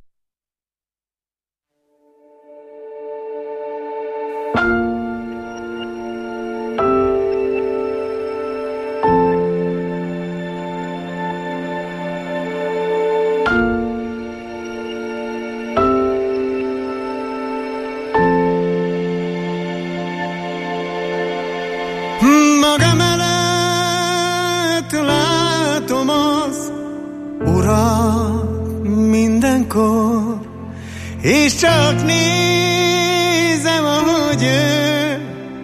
F: És csak nézem, ahogy ő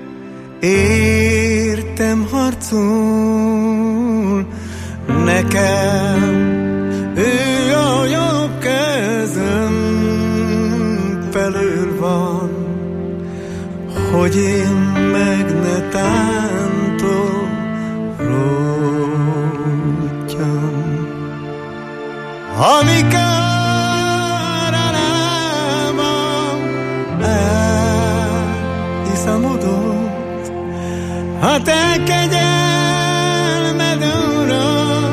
F: értem harcol, nekem ő a jobb kezem felől van, hogy én meg ne tántorodjam. Amikor a te kegyelmed, Uram,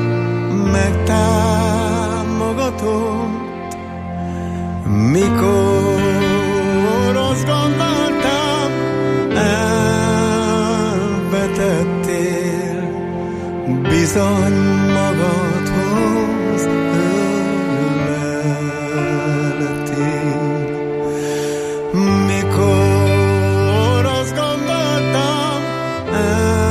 F: megtámogatott, mikor azt gondoltam, elvetettél, bizony magadhoz öleltél. Mikor azt gondoltam,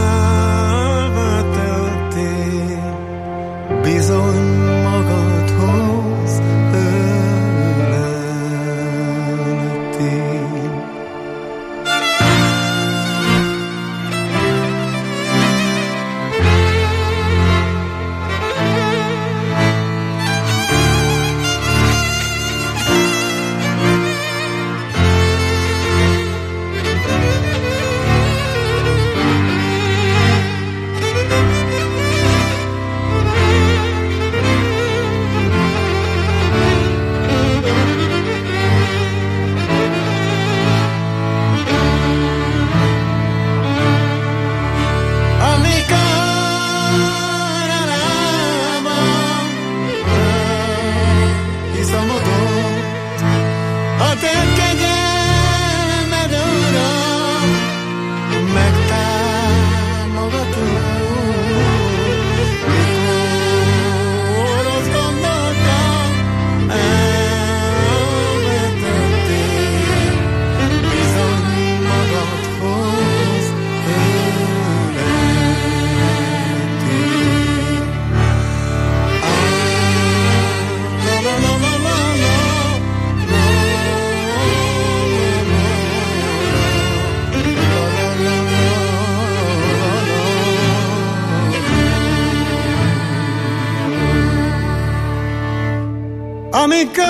F: amikor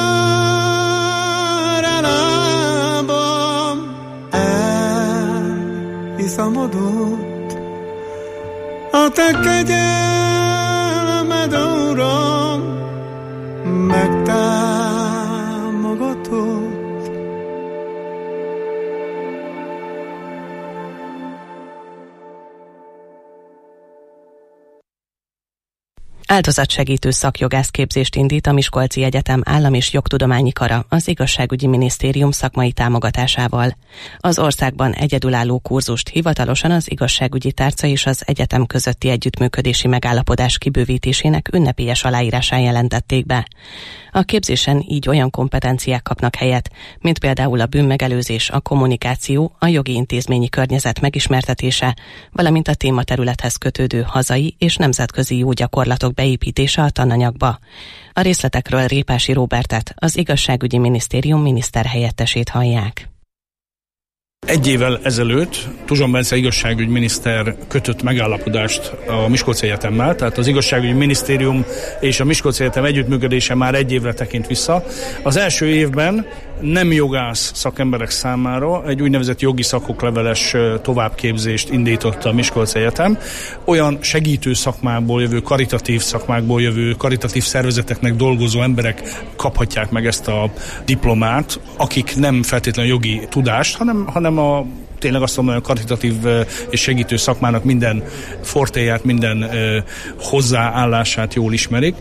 F: lábam elhiszamodott, a te kegyelmed, Uram, megtámogatott.
C: Áldozatsegítő szakjogászképzést indít a Miskolci Egyetem Állam- és Jogtudományi Kara az Igazságügyi Minisztérium szakmai támogatásával. Az országban egyedülálló kurzust hivatalosan az igazságügyi tárca és az egyetem közötti együttműködési megállapodás kibővítésének ünnepélyes aláírásán jelentették be. A képzésen így olyan kompetenciák kapnak helyet, mint például a bűnmegelőzés, a kommunikáció, a jogi intézményi környezet megismertetése, valamint a tématerülethez kötődő hazai és nemzetközi jó gyakorlatok beépítése a tananyagba. A részletekről Répási Róbertet, az Igazságügyi Minisztérium miniszterhelyettesét hallják.
I: Egy évvel ezelőtt Tuzson Bence igazságügyminiszter kötött megállapodást a Miskolci Egyetemmel, tehát az igazságügyi minisztérium és a Miskolci Egyetem együttműködése már egy évre tekint vissza. Az első évben nem jogász szakemberek számára egy úgynevezett jogi szakokleveles továbbképzést indított a Miskolci Egyetem. Olyan segítő szakmákból jövő, karitatív szakmákból jövő, karitatív szervezeteknek dolgozó emberek kaphatják meg ezt a diplomát, akik nem feltétlenül jogi tudást, hanem tényleg azt mondom, a karitatív és segítő szakmának minden fortéját, minden hozzáállását jól ismerik.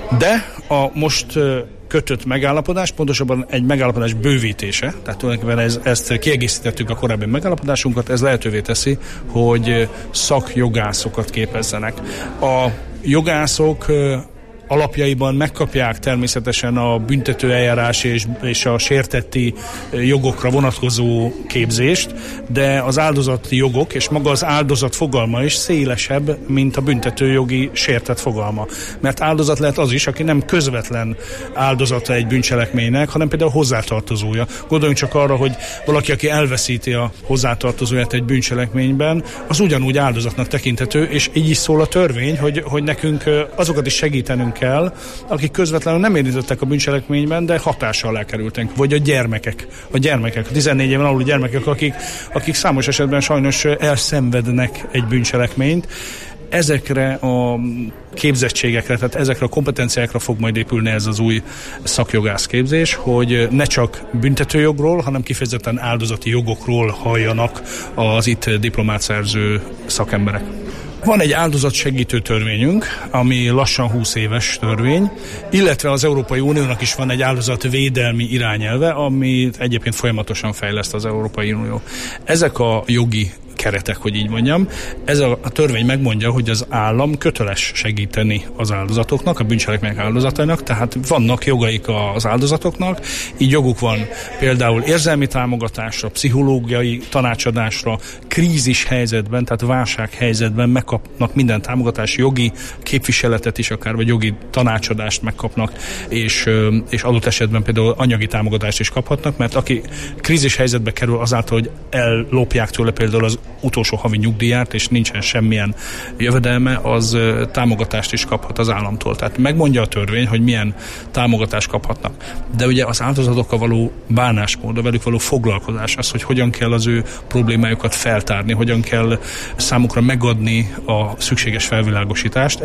I: De a most kötött megállapodás, pontosabban egy megállapodás bővítése, tehát tulajdonképpen ezt kiegészítettük a korábbi megállapodásunkat, ez lehetővé teszi, hogy szakjogászokat képezzenek. A jogászok alapjaiban megkapják természetesen a büntetőeljárás és a sértetti jogokra vonatkozó képzést, de az áldozati jogok és maga az áldozat fogalma is szélesebb, mint a büntetőjogi sértett fogalma. Mert áldozat lehet az is, aki nem közvetlen áldozata egy bűncselekménynek, hanem például hozzátartozója. Gondoljunk csak arra, hogy valaki, aki elveszíti a hozzátartozóját egy bűncselekményben, az ugyanúgy áldozatnak tekinthető, és így is szól a törvény, hogy nekünk azokat is segítenünk kell, akik közvetlenül nem érintettek a bűncselekményben, de hatással alá kerültek. Vagy a gyermekek, a 14 éven aluli gyermekek, akik számos esetben sajnos elszenvednek egy bűncselekményt. Ezekre a képzettségekre, tehát ezekre a kompetenciákra fog majd épülni ez az új szakjogászképzés, hogy ne csak büntetőjogról, hanem kifejezetten áldozati jogokról halljanak az itt diplomát szerző szakemberek. Van egy áldozatsegítő törvényünk, ami lassan 20 éves törvény, illetve az Európai Uniónak is van egy áldozatvédelmi irányelve, amit egyébként folyamatosan fejleszt az Európai Unió. Ezek a jogi keretek, hogy így mondjam. Ez a törvény megmondja, hogy az állam köteles segíteni az áldozatoknak, a bűncselekmények áldozatainak, tehát vannak jogaik az áldozatoknak, így joguk van például érzelmi támogatásra, pszichológiai tanácsadásra, krízis helyzetben, tehát válsághelyzetben megkapnak minden támogatást, jogi képviseletet is akár, vagy jogi tanácsadást megkapnak, és adott esetben például anyagi támogatást is kaphatnak, mert aki krízis helyzetbe kerül azáltal, hogy ellopják tőle például az utolsó havi nyugdíját, és nincsen semmilyen jövedelme, az támogatást is kaphat az államtól. Tehát megmondja a törvény, hogy milyen támogatást kaphatnak. De ugye az áldozatokkal való bánásmód, a velük való foglalkozás, az, hogy hogyan kell az ő problémájukat feltárni, hogyan kell számukra megadni a szükséges felvilágosítást,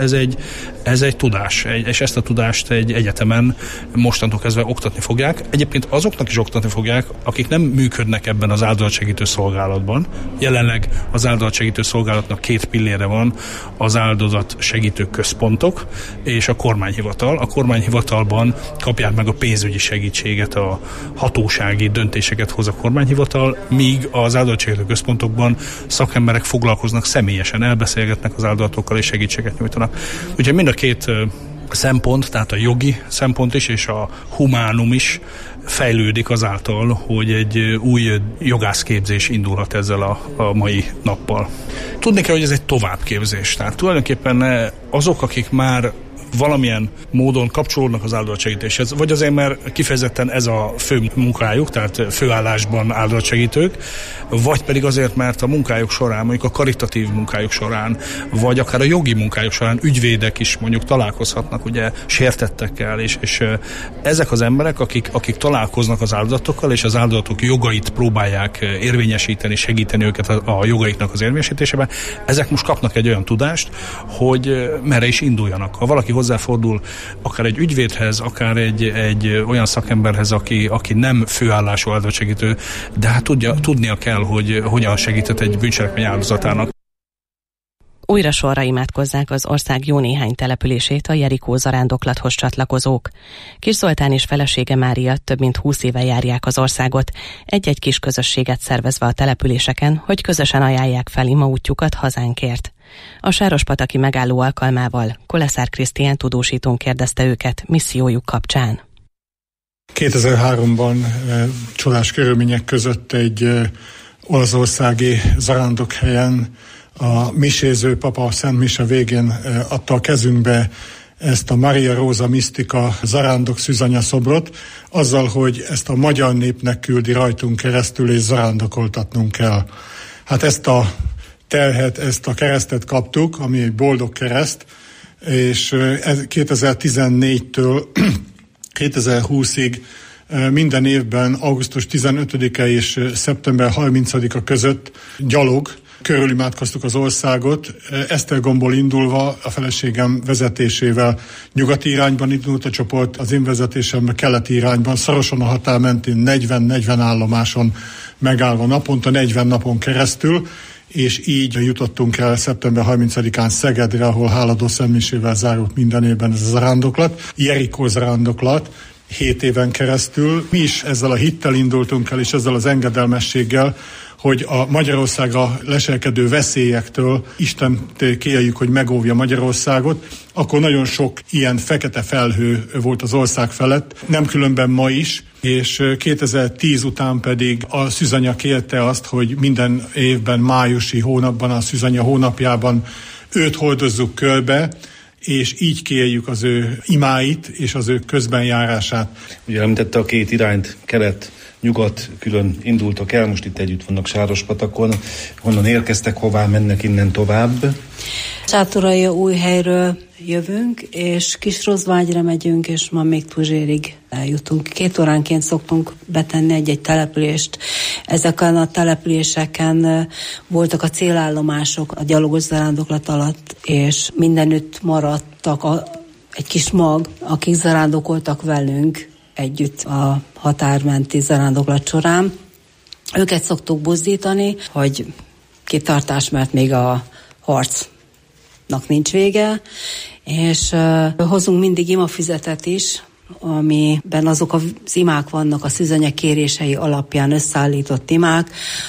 I: ez egy tudás, és ezt a tudást egy egyetemen mostantól kezdve oktatni fogják. Egyébként azoknak is oktatni fogják, akik nem működnek ebben az áldozatsegítő szolgálatban. Jelenleg az áldozatsegítő szolgálatnak 2 pillére van, az áldozatsegítő központok és a kormányhivatal. A kormányhivatalban kapják meg a pénzügyi segítséget, a hatósági döntéseket hoz a kormányhivatal, míg az áldozatsegítő központokban szakemberek foglalkoznak személyesen, elbeszélgetnek az áldozatokkal és segítséget nyújtanak. Úgyhogy mind a 2 szempont, tehát a jogi szempont is és a humánum is fejlődik azáltal, hogy egy új jogászképzés indulhat ezzel a mai nappal. Tudni kell, hogy ez egy továbbképzés. Tehát tulajdonképpen azok, akik már valamilyen módon kapcsolódnak az áldozatsegítéshez, vagy azért, mert kifejezetten ez a fő munkájuk, tehát főállásban áldozatsegítők, vagy pedig azért, mert a munkájuk során, mondjuk a karitatív munkájuk során, vagy akár a jogi munkájuk során ügyvédek is mondjuk találkozhatnak ugye sértettekkel, és ezek az emberek, akik találkoznak az áldozatokkal, és az áldozatok jogait próbálják érvényesíteni, segíteni őket a jogaiknak az érvényesítésében, ezek most kapnak egy olyan tudást, hogy merre is induljanak. Ha valaki hozzáfordul akár egy ügyvédhez, akár egy olyan szakemberhez, aki nem főállású áldozatsegítő, de hát tudnia kell, hogy hogyan segített egy bűncselekmény áldozatának.
C: Újra sorra imádkozzák az ország jó néhány települését a Jerikó zarándoklathoz csatlakozók. Kis Zoltán és felesége Mária több mint 20 éve járják az országot, egy-egy kis közösséget szervezve a településeken, hogy közösen ajánlják fel imaútjukat hazánkért. A sárospataki megálló alkalmával Koleszár Krisztián tudósítón kérdezte őket missziójuk kapcsán.
J: 2003-ban csodás körülmények között egy olaszországi zarándokhelyen a miséző papa a Szent Mise végén adta a kezünkbe ezt a Maria Rosa Mystica zarándok szűzanya szobrot, azzal, hogy ezt a magyar népnek küldi rajtunk keresztül, és zarándokoltatnunk kell. Hát ezt a terhet, ezt a keresztet kaptuk, ami egy boldog kereszt, és 2014-től 2020-ig minden évben augusztus 15-e és szeptember 30-a között gyalog körülimádkoztuk az országot. Esztergomból indulva, a feleségem vezetésével nyugati irányban indult a csoport, az én vezetésemben keleti irányban, szorosan a határ mentén 40-40 állomáson megállva naponta, 40 napon keresztül, és így jutottunk el szeptember 30-án Szegedre, ahol háladó szentmisével zárult minden évben ez a zarándoklat. Jerikó zarándoklat 7 éven keresztül. Mi is ezzel a hittel indultunk el, és ezzel az engedelmességgel, hogy a Magyarországra leselkedő veszélyektől Istent kérjük, hogy megóvja Magyarországot, akkor nagyon sok ilyen fekete felhő volt az ország felett, nem különben ma is, és 2010 után pedig a szűzanya kérte azt, hogy minden évben májusi hónapban, a szűzanya hónapjában őt hordozzuk körbe, és így kérjük az ő imáit és az ő közbenjárását.
K: Ugye említette a két irányt, kelet, nyugat külön indultak el, most itt együtt vannak Sárospatakon. Honnan érkeztek, hová mennek innen tovább?
L: Sátoraljaújhelyről jövünk, és Kisrozsvágyra megyünk, és ma még Puzsérig eljutunk. 2 óránként szoktunk betenni egy-egy települést. Ezeken a településeken voltak a célállomások a gyalogos zarándoklat alatt, és mindenütt maradtak egy kis mag, akik zarándokoltak velünk együtt a határmenti zarándoklat során. Őket szoktuk buzdítani, hogy kitartás, mert még a harcnak nincs vége, és hozunk mindig imafüzetet is, amiben azok az imák vannak, a szűzanya kérései alapján összeállított imák,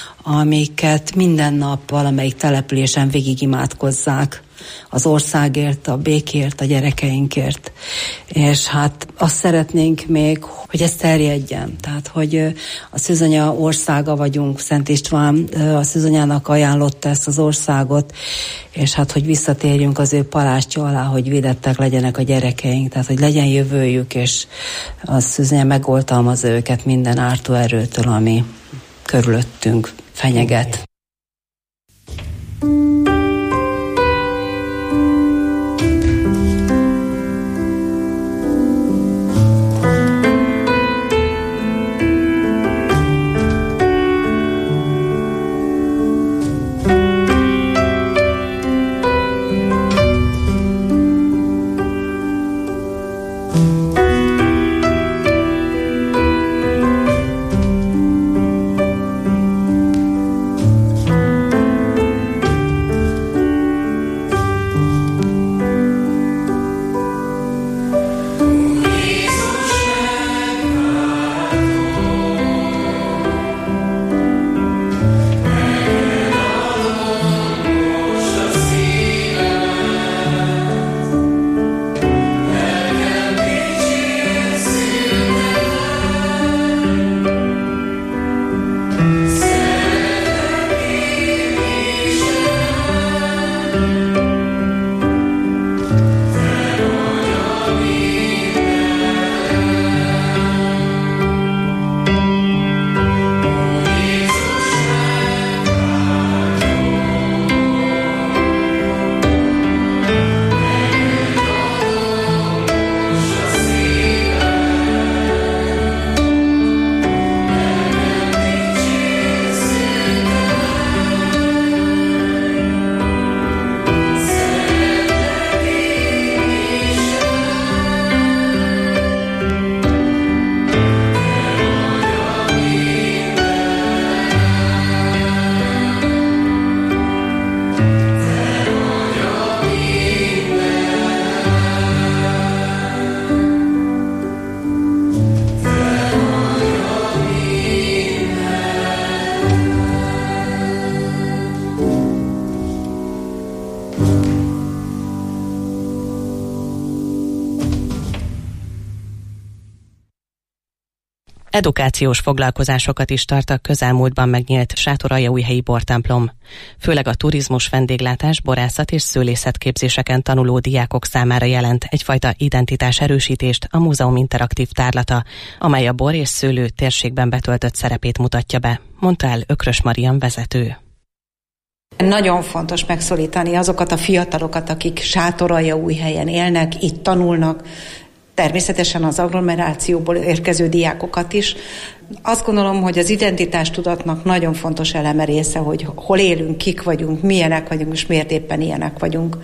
L: amiket minden nap valamelyik településen végig imádkozzák az országért, a békért, a gyerekeinkért. És hát azt szeretnénk még, hogy ez terjedjen. Tehát, hogy a szűzanya országa vagyunk, Szent István a szűzanyának ajánlotta ezt az országot, és hát, hogy visszatérjünk az ő palástja alá, hogy védettek legyenek a gyerekeink, tehát, hogy legyen jövőjük, és a szűzanya megoltalmazza őket minden ártó erőtől, ami körülöttünk fenyeget.
C: Edukációs foglalkozásokat is tart a közelmúltban megnyílt Sátoraljaújhelyi bortemplom. Főleg a turizmus, vendéglátás, borászat és szőlészetképzéseken tanuló diákok számára jelent egyfajta identitás erősítést a múzeum interaktív tárlata, amely a bor és szőlő térségben betöltött szerepét mutatja be, mondta el Ökrös Marian vezető.
M: Nagyon fontos megszólítani azokat a fiatalokat, akik Sátoraljaújhelyen élnek, itt tanulnak, természetesen az agglomerációból érkező diákokat is. Azt gondolom, hogy az identitástudatnak nagyon fontos eleme része, hogy hol élünk, kik vagyunk, milyenek vagyunk, és miért éppen ilyenek vagyunk.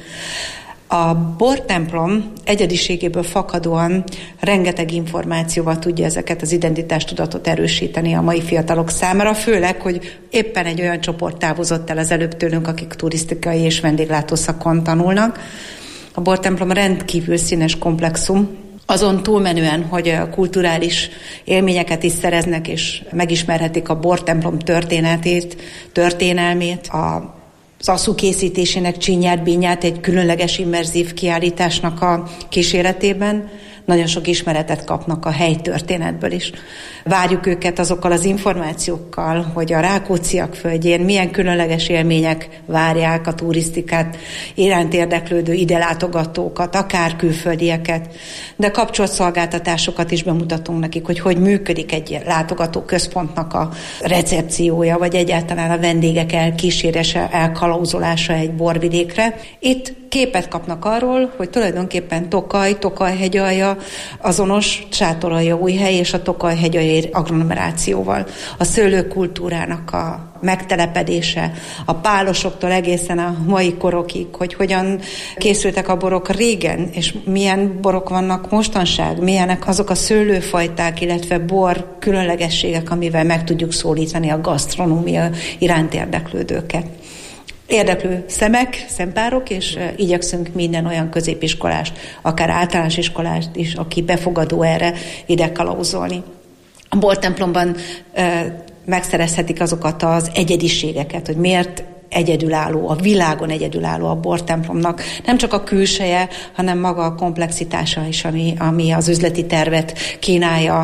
M: A bortemplom egyediségéből fakadóan rengeteg információval tudja ezeket az identitástudatot erősíteni a mai fiatalok számára, főleg, hogy éppen egy olyan csoport távozott el az előbb tőlünk, akik turisztikai és vendéglátószakon tanulnak. A bortemplom rendkívül színes komplexum, azon túlmenően, hogy a kulturális élményeket is szereznek, és megismerhetik a bortemplom történetét, történelmét, az asszú készítésének csinyát, bínyát egy különleges immerzív kiállításnak a kíséretében, nagyon sok ismeretet kapnak a helytörténetből is. Várjuk őket azokkal az információkkal, hogy a Rákócziak földjén milyen különleges élmények várják a turisztikát, iránt érdeklődő ide látogatókat, akár külföldieket, de kapcsolatszolgáltatásokat is bemutatunk nekik, hogy működik egy látogató központnak a recepciója, vagy egyáltalán a vendégek elkísérése, elkalauzolása egy borvidékre. Itt képet kapnak arról, hogy tulajdonképpen Tokaj-hegyalja azonos Sátoraljaújhely és a Tokaj-hegyalja agglomerációval. A szőlőkultúrának a megtelepedése, a pálosoktól egészen a mai korokig, hogy hogyan készültek a borok régen, és milyen borok vannak mostanság, milyenek azok a szőlőfajták, illetve bor különlegességek, amivel meg tudjuk szólítani a gasztronómia iránt érdeklődőket. Érdeklő szempárok, és igyekszünk minden olyan középiskolást, akár általános iskolást is, aki befogadó erre, ide kalauzolni. A bortemplomban megszerezhetik azokat az egyediségeket, hogy miért egyedülálló, a világon egyedülálló a bortemplomnak. Nem csak a külseje, hanem maga a komplexitása is, ami az üzleti tervet kínálja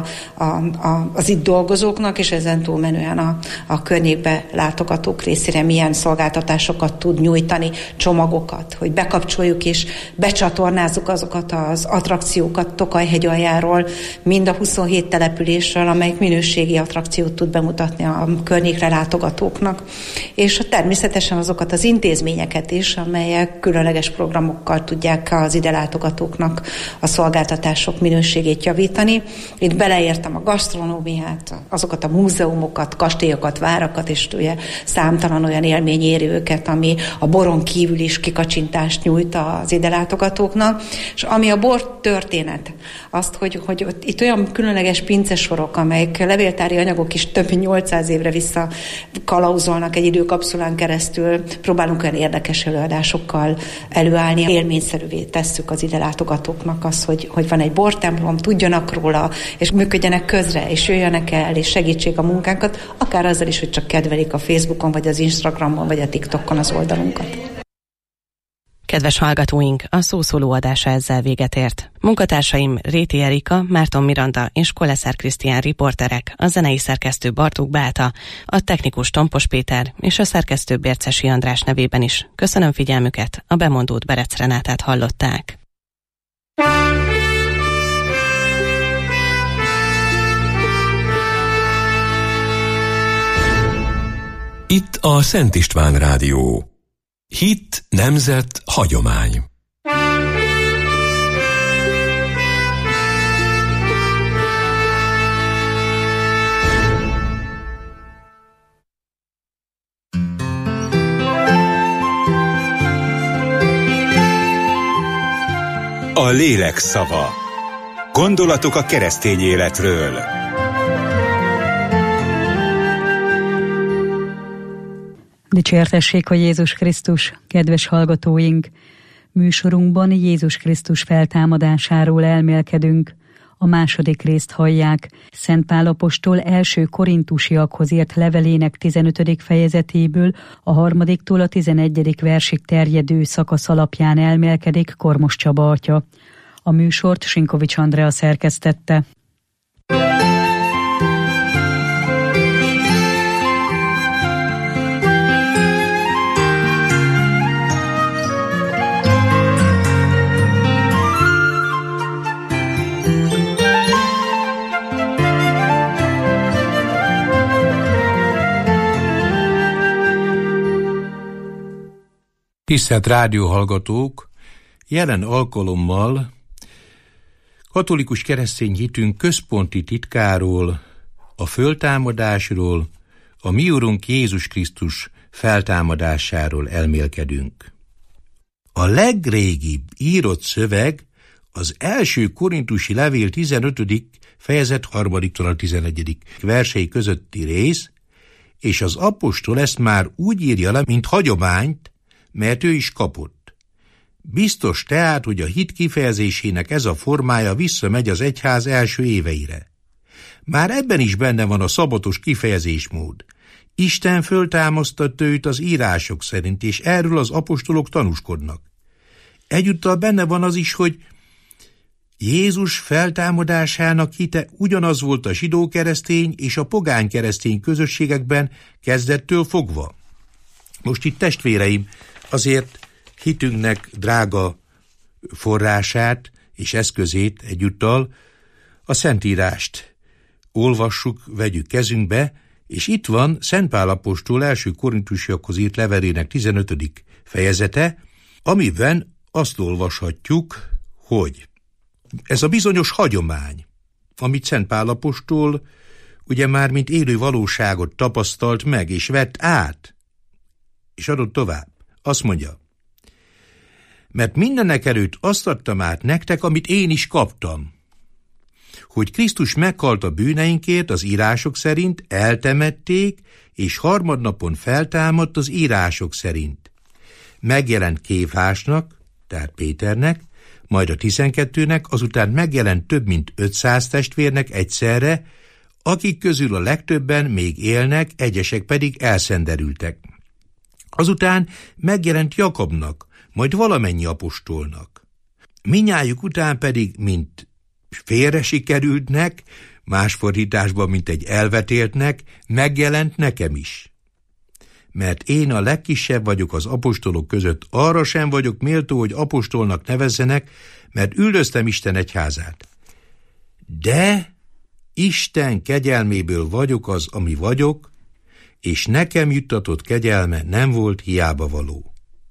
M: az itt dolgozóknak, és ezen túlmenően a környékbe látogatók részére milyen szolgáltatásokat tud nyújtani, csomagokat, hogy bekapcsoljuk és becsatornázzuk azokat az attrakciókat Tokaj-hegyaljáról, mind a 27 településről, amelyik minőségi attrakciót tud bemutatni a környékre látogatóknak. És természetesen azokat az intézményeket is, amelyek különleges programokkal tudják az ide látogatóknak a szolgáltatások minőségét javítani. Itt beleértem a gasztronómiát, azokat a múzeumokat, kastélyokat, várakat, és ugye számtalan olyan élmény éri őket, ami a boron kívül is kikacsintást nyújt az ide látogatóknak. És ami a bor történet, azt, hogy itt olyan különleges pincesorok, amelyek levéltári anyagok is több mint 800 évre vissza kalauzolnak egy időkapszulán keresztül, próbálunk olyan érdekes előadásokkal előállni, élményszerűvé tesszük az ide látogatóknak azt, hogy van egy bortemplom, tudjanak róla, és működjenek közre, és jöjjenek el, és segítsék a munkánkat, akár azzal is, hogy csak kedvelik a Facebookon, vagy az Instagramon, vagy a TikTokon az oldalunkat.
C: Kedves hallgatóink, a szószóló adása ezzel véget ért. Munkatársaim Réti Erika, Márton Miranda és Koleszár Krisztián riporterek, a zenei szerkesztő Bartók Bálta, a technikus Tompos Péter és a szerkesztő Bércesi András nevében is. Köszönöm figyelmüket, a bemondót Berec Renátát hallották.
A: Itt a Szent István Rádió. Hit, nemzet, hagyomány.
N: A lélek szava. Gondolatok a keresztény életről.
O: Dicsértessék a Jézus Krisztus, kedves hallgatóink! Műsorunkban Jézus Krisztus feltámadásáról elmélkedünk. A második részt hallják. Szent Pál apostol első korintusiakhoz írt levelének 15. fejezetéből a 3-tól a 11. versig terjedő szakasz alapján elmélkedik Kormos Csaba atya. A műsort Sinkovics Andrea szerkesztette.
P: Tisztelt rádióhallgatók! Jelen alkalommal katolikus keresztény hitünk központi titkáról, a föltámadásról, a mi Urunk Jézus Krisztus feltámadásáról elmélkedünk. A legrégibb írott szöveg az első korintusi levél 15. fejezet 3-tól a 11. versei közötti rész, és az apostol ezt már úgy írja le, mint hagyományt, mert ő is kapott. Biztos tehát, hogy a hit kifejezésének ez a formája visszamegy az egyház első éveire. Már ebben is benne van a szabatos kifejezésmód. Isten föltámasztatta őt az írások szerint, és erről az apostolok tanúskodnak. Egyúttal benne van az is, hogy Jézus feltámadásának hite ugyanaz volt a zsidó-keresztény és a pogány-keresztény közösségekben kezdettől fogva. Most itt, testvéreim, azért hitünknek drága forrását és eszközét egyúttal, a Szentírást olvassuk, vegyük kezünkbe, és itt van Szent Pál apostol első korintusiakhoz írt levelének 15. fejezete, amiben azt olvashatjuk, hogy ez a bizonyos hagyomány, amit Szent Pál apostol ugye már mint élő valóságot tapasztalt meg, és vett át, és adott tovább. Azt mondja, mert mindenek előtt azt adtam át nektek, amit én is kaptam, hogy Krisztus meghalt a bűneinkért az írások szerint, eltemették, és harmadnapon feltámadt az írások szerint. Megjelent Kéfásnak, tehát Péternek, majd a 12-nek, azután megjelent több mint 500 testvérnek egyszerre, akik közül a legtöbben még élnek, egyesek pedig elszenderültek. Azután megjelent Jakabnak, majd valamennyi apostolnak. Minnyájuk után pedig, mint félre sikerültnek, más fordításban, mint egy elvetéltnek, megjelent nekem is. Mert én a legkisebb vagyok az apostolok között, arra sem vagyok méltó, hogy apostolnak nevezzenek, mert üldöztem Isten egyházát. De Isten kegyelméből vagyok az, ami vagyok, és nekem juttatott kegyelme nem volt hiába való.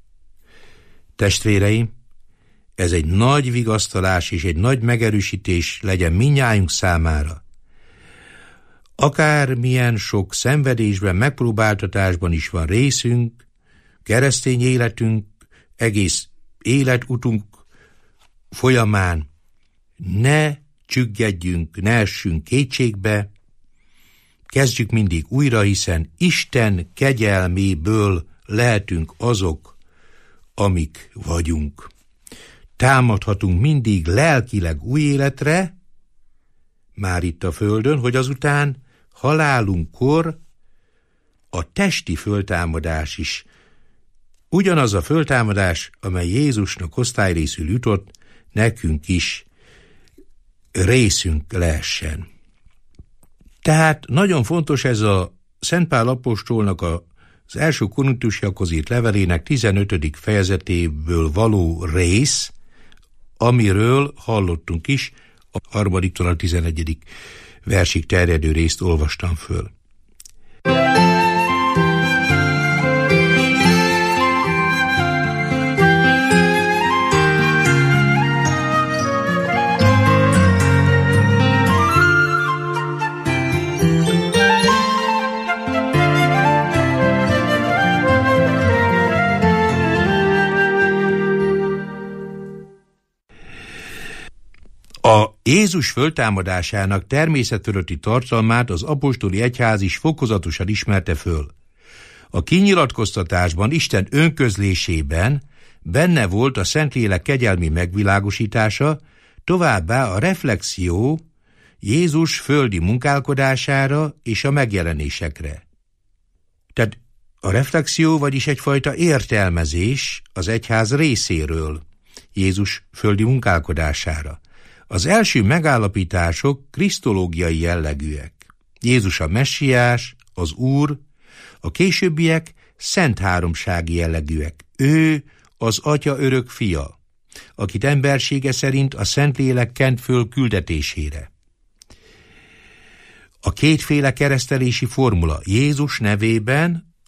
P: Testvéreim, ez egy nagy vigasztalás és egy nagy megerősítés legyen mindnyájunk számára. Akármilyen sok szenvedésben, megpróbáltatásban is van részünk, keresztény életünk, egész életutunk folyamán ne csüggedjünk, ne essünk kétségbe, kezdjük mindig újra, hiszen Isten kegyelméből lehetünk azok, amik vagyunk. Támadhatunk mindig lelkileg új életre, már itt a földön, hogy azután halálunkkor a testi föltámadás is ugyanaz a föltámadás, amely Jézusnak osztályrészül jutott, nekünk is részünk lehessen. Tehát nagyon fontos ez a Szent Pál apostolnak az első korintusiakhoz írt levelének 15. fejezetéből való rész, amiről hallottunk is, a 3-tól a 11. versig terjedő részt olvastam föl. A Jézus föltámadásának természetfölötti tartalmát az apostoli egyház is fokozatosan ismerte föl. A kinyilatkoztatásban, Isten önközlésében benne volt a Szentlélek kegyelmi megvilágosítása, továbbá a reflexió Jézus földi munkálkodására és a megjelenésekre. Tehát a reflexió, vagyis egyfajta értelmezés az egyház részéről Jézus földi munkálkodására. Az első megállapítások krisztológiai jellegűek. Jézus a messiás, az Úr, a későbbiek szent háromsági jellegűek. Ő az Atya örök fia, akit embersége szerint a Szentlélek kent föl küldetésére. A kétféle keresztelési formula Jézus nevében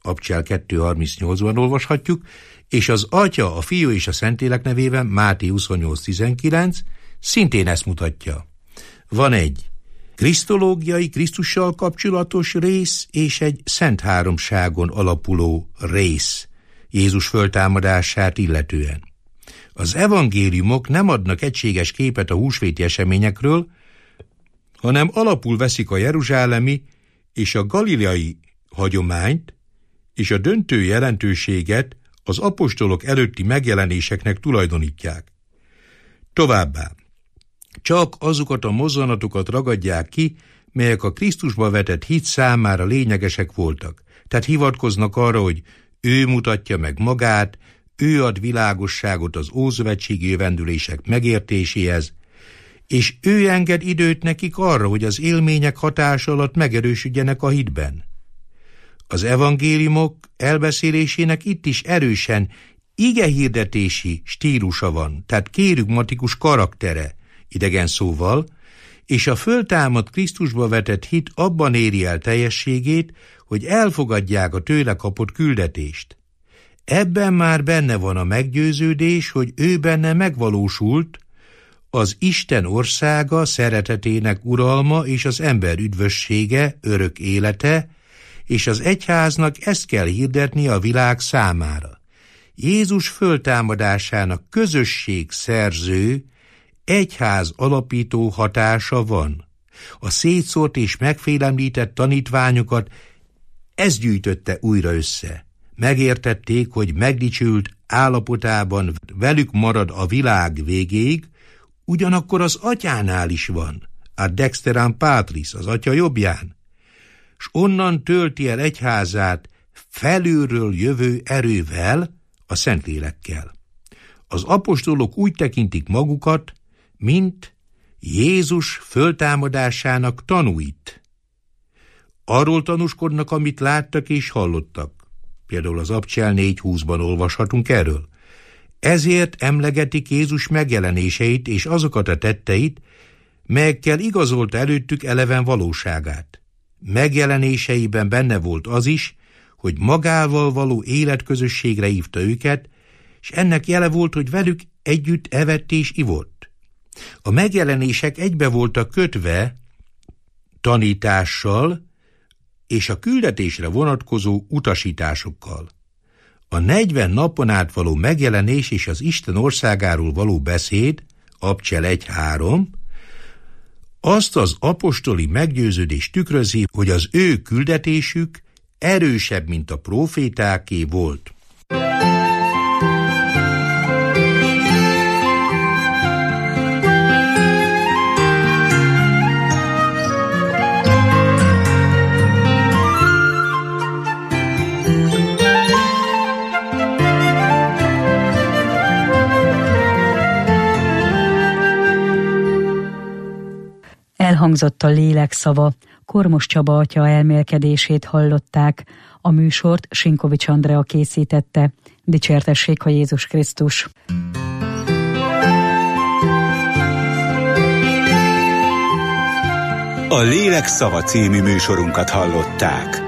P: Abcsel 2.38-ban olvashatjuk, és az Atya, a Fiú és a Szentlélek nevében, Máté 28.19, szintén ezt mutatja. Van egy krisztológiai, Krisztussal kapcsolatos rész, és egy Szent Háromságon alapuló rész Jézus föltámadását illetően. Az evangéliumok nem adnak egységes képet a húsvéti eseményekről, hanem alapul veszik a jeruzsálemi és a galileai hagyományt, és a döntő jelentőséget az apostolok előtti megjelenéseknek tulajdonítják. Továbbá, csak azokat a mozzanatokat ragadják ki, melyek a Krisztusba vetett hit számára lényegesek voltak. Tehát hivatkoznak arra, hogy ő mutatja meg magát, ő ad világosságot az ószövetségi jövendőlések megértéséhez, és ő enged időt nekik arra, hogy az élmények hatása alatt megerősödjenek a hitben. Az evangéliumok elbeszélésének itt is erősen igehirdetési stílusa van, tehát kérügmatikus karaktere, idegen szóval, és a föltámadt Krisztusba vetett hit abban éri el teljességét, hogy elfogadják a tőle kapott küldetést. Ebben már benne van a meggyőződés, hogy ő benne megvalósult az Isten országa, szeretetének uralma és az ember üdvössége, örök élete, és az egyháznak ezt kell hirdetni a világ számára. Jézus föltámadásának közösség szerző, egyház alapító hatása van. A szétszórt és megfélemlített tanítványokat ez gyűjtötte újra össze. Megértették, hogy megdicsült állapotában velük marad a világ végéig, ugyanakkor az atyánál is van, ad dexteram patris, az atya jobbján, s onnan tölti el egyházát felülről jövő erővel, a Szentlélekkel. Az apostolok úgy tekintik magukat, mint Jézus föltámadásának tanúit. Arról tanúskodnak, amit láttak és hallottak. Például az Abcsel 4.20-ban olvashatunk erről. Ezért emlegetik Jézus megjelenéseit és azokat a tetteit, melyekkel igazolta előttük eleven valóságát. Megjelenéseiben benne volt az is, hogy magával való életközösségre hívta őket, és ennek jele volt, hogy velük együtt evett és ivott. A megjelenések egybe voltak kötve tanítással és a küldetésre vonatkozó utasításokkal. A 40 napon át való megjelenés és az Isten országáról való beszéd, Abcsel 1.3, azt az apostoli meggyőződést tükrözi, hogy az ő küldetésük erősebb, mint a prófétáké volt.
O: Elhangzott a lélek szava, Kormos Csaba atya elmélkedését hallották. A műsort Sinkovics Andrea készítette. Dicsértessék a Jézus Krisztus!
N: A Lélek szava című műsorunkat hallották.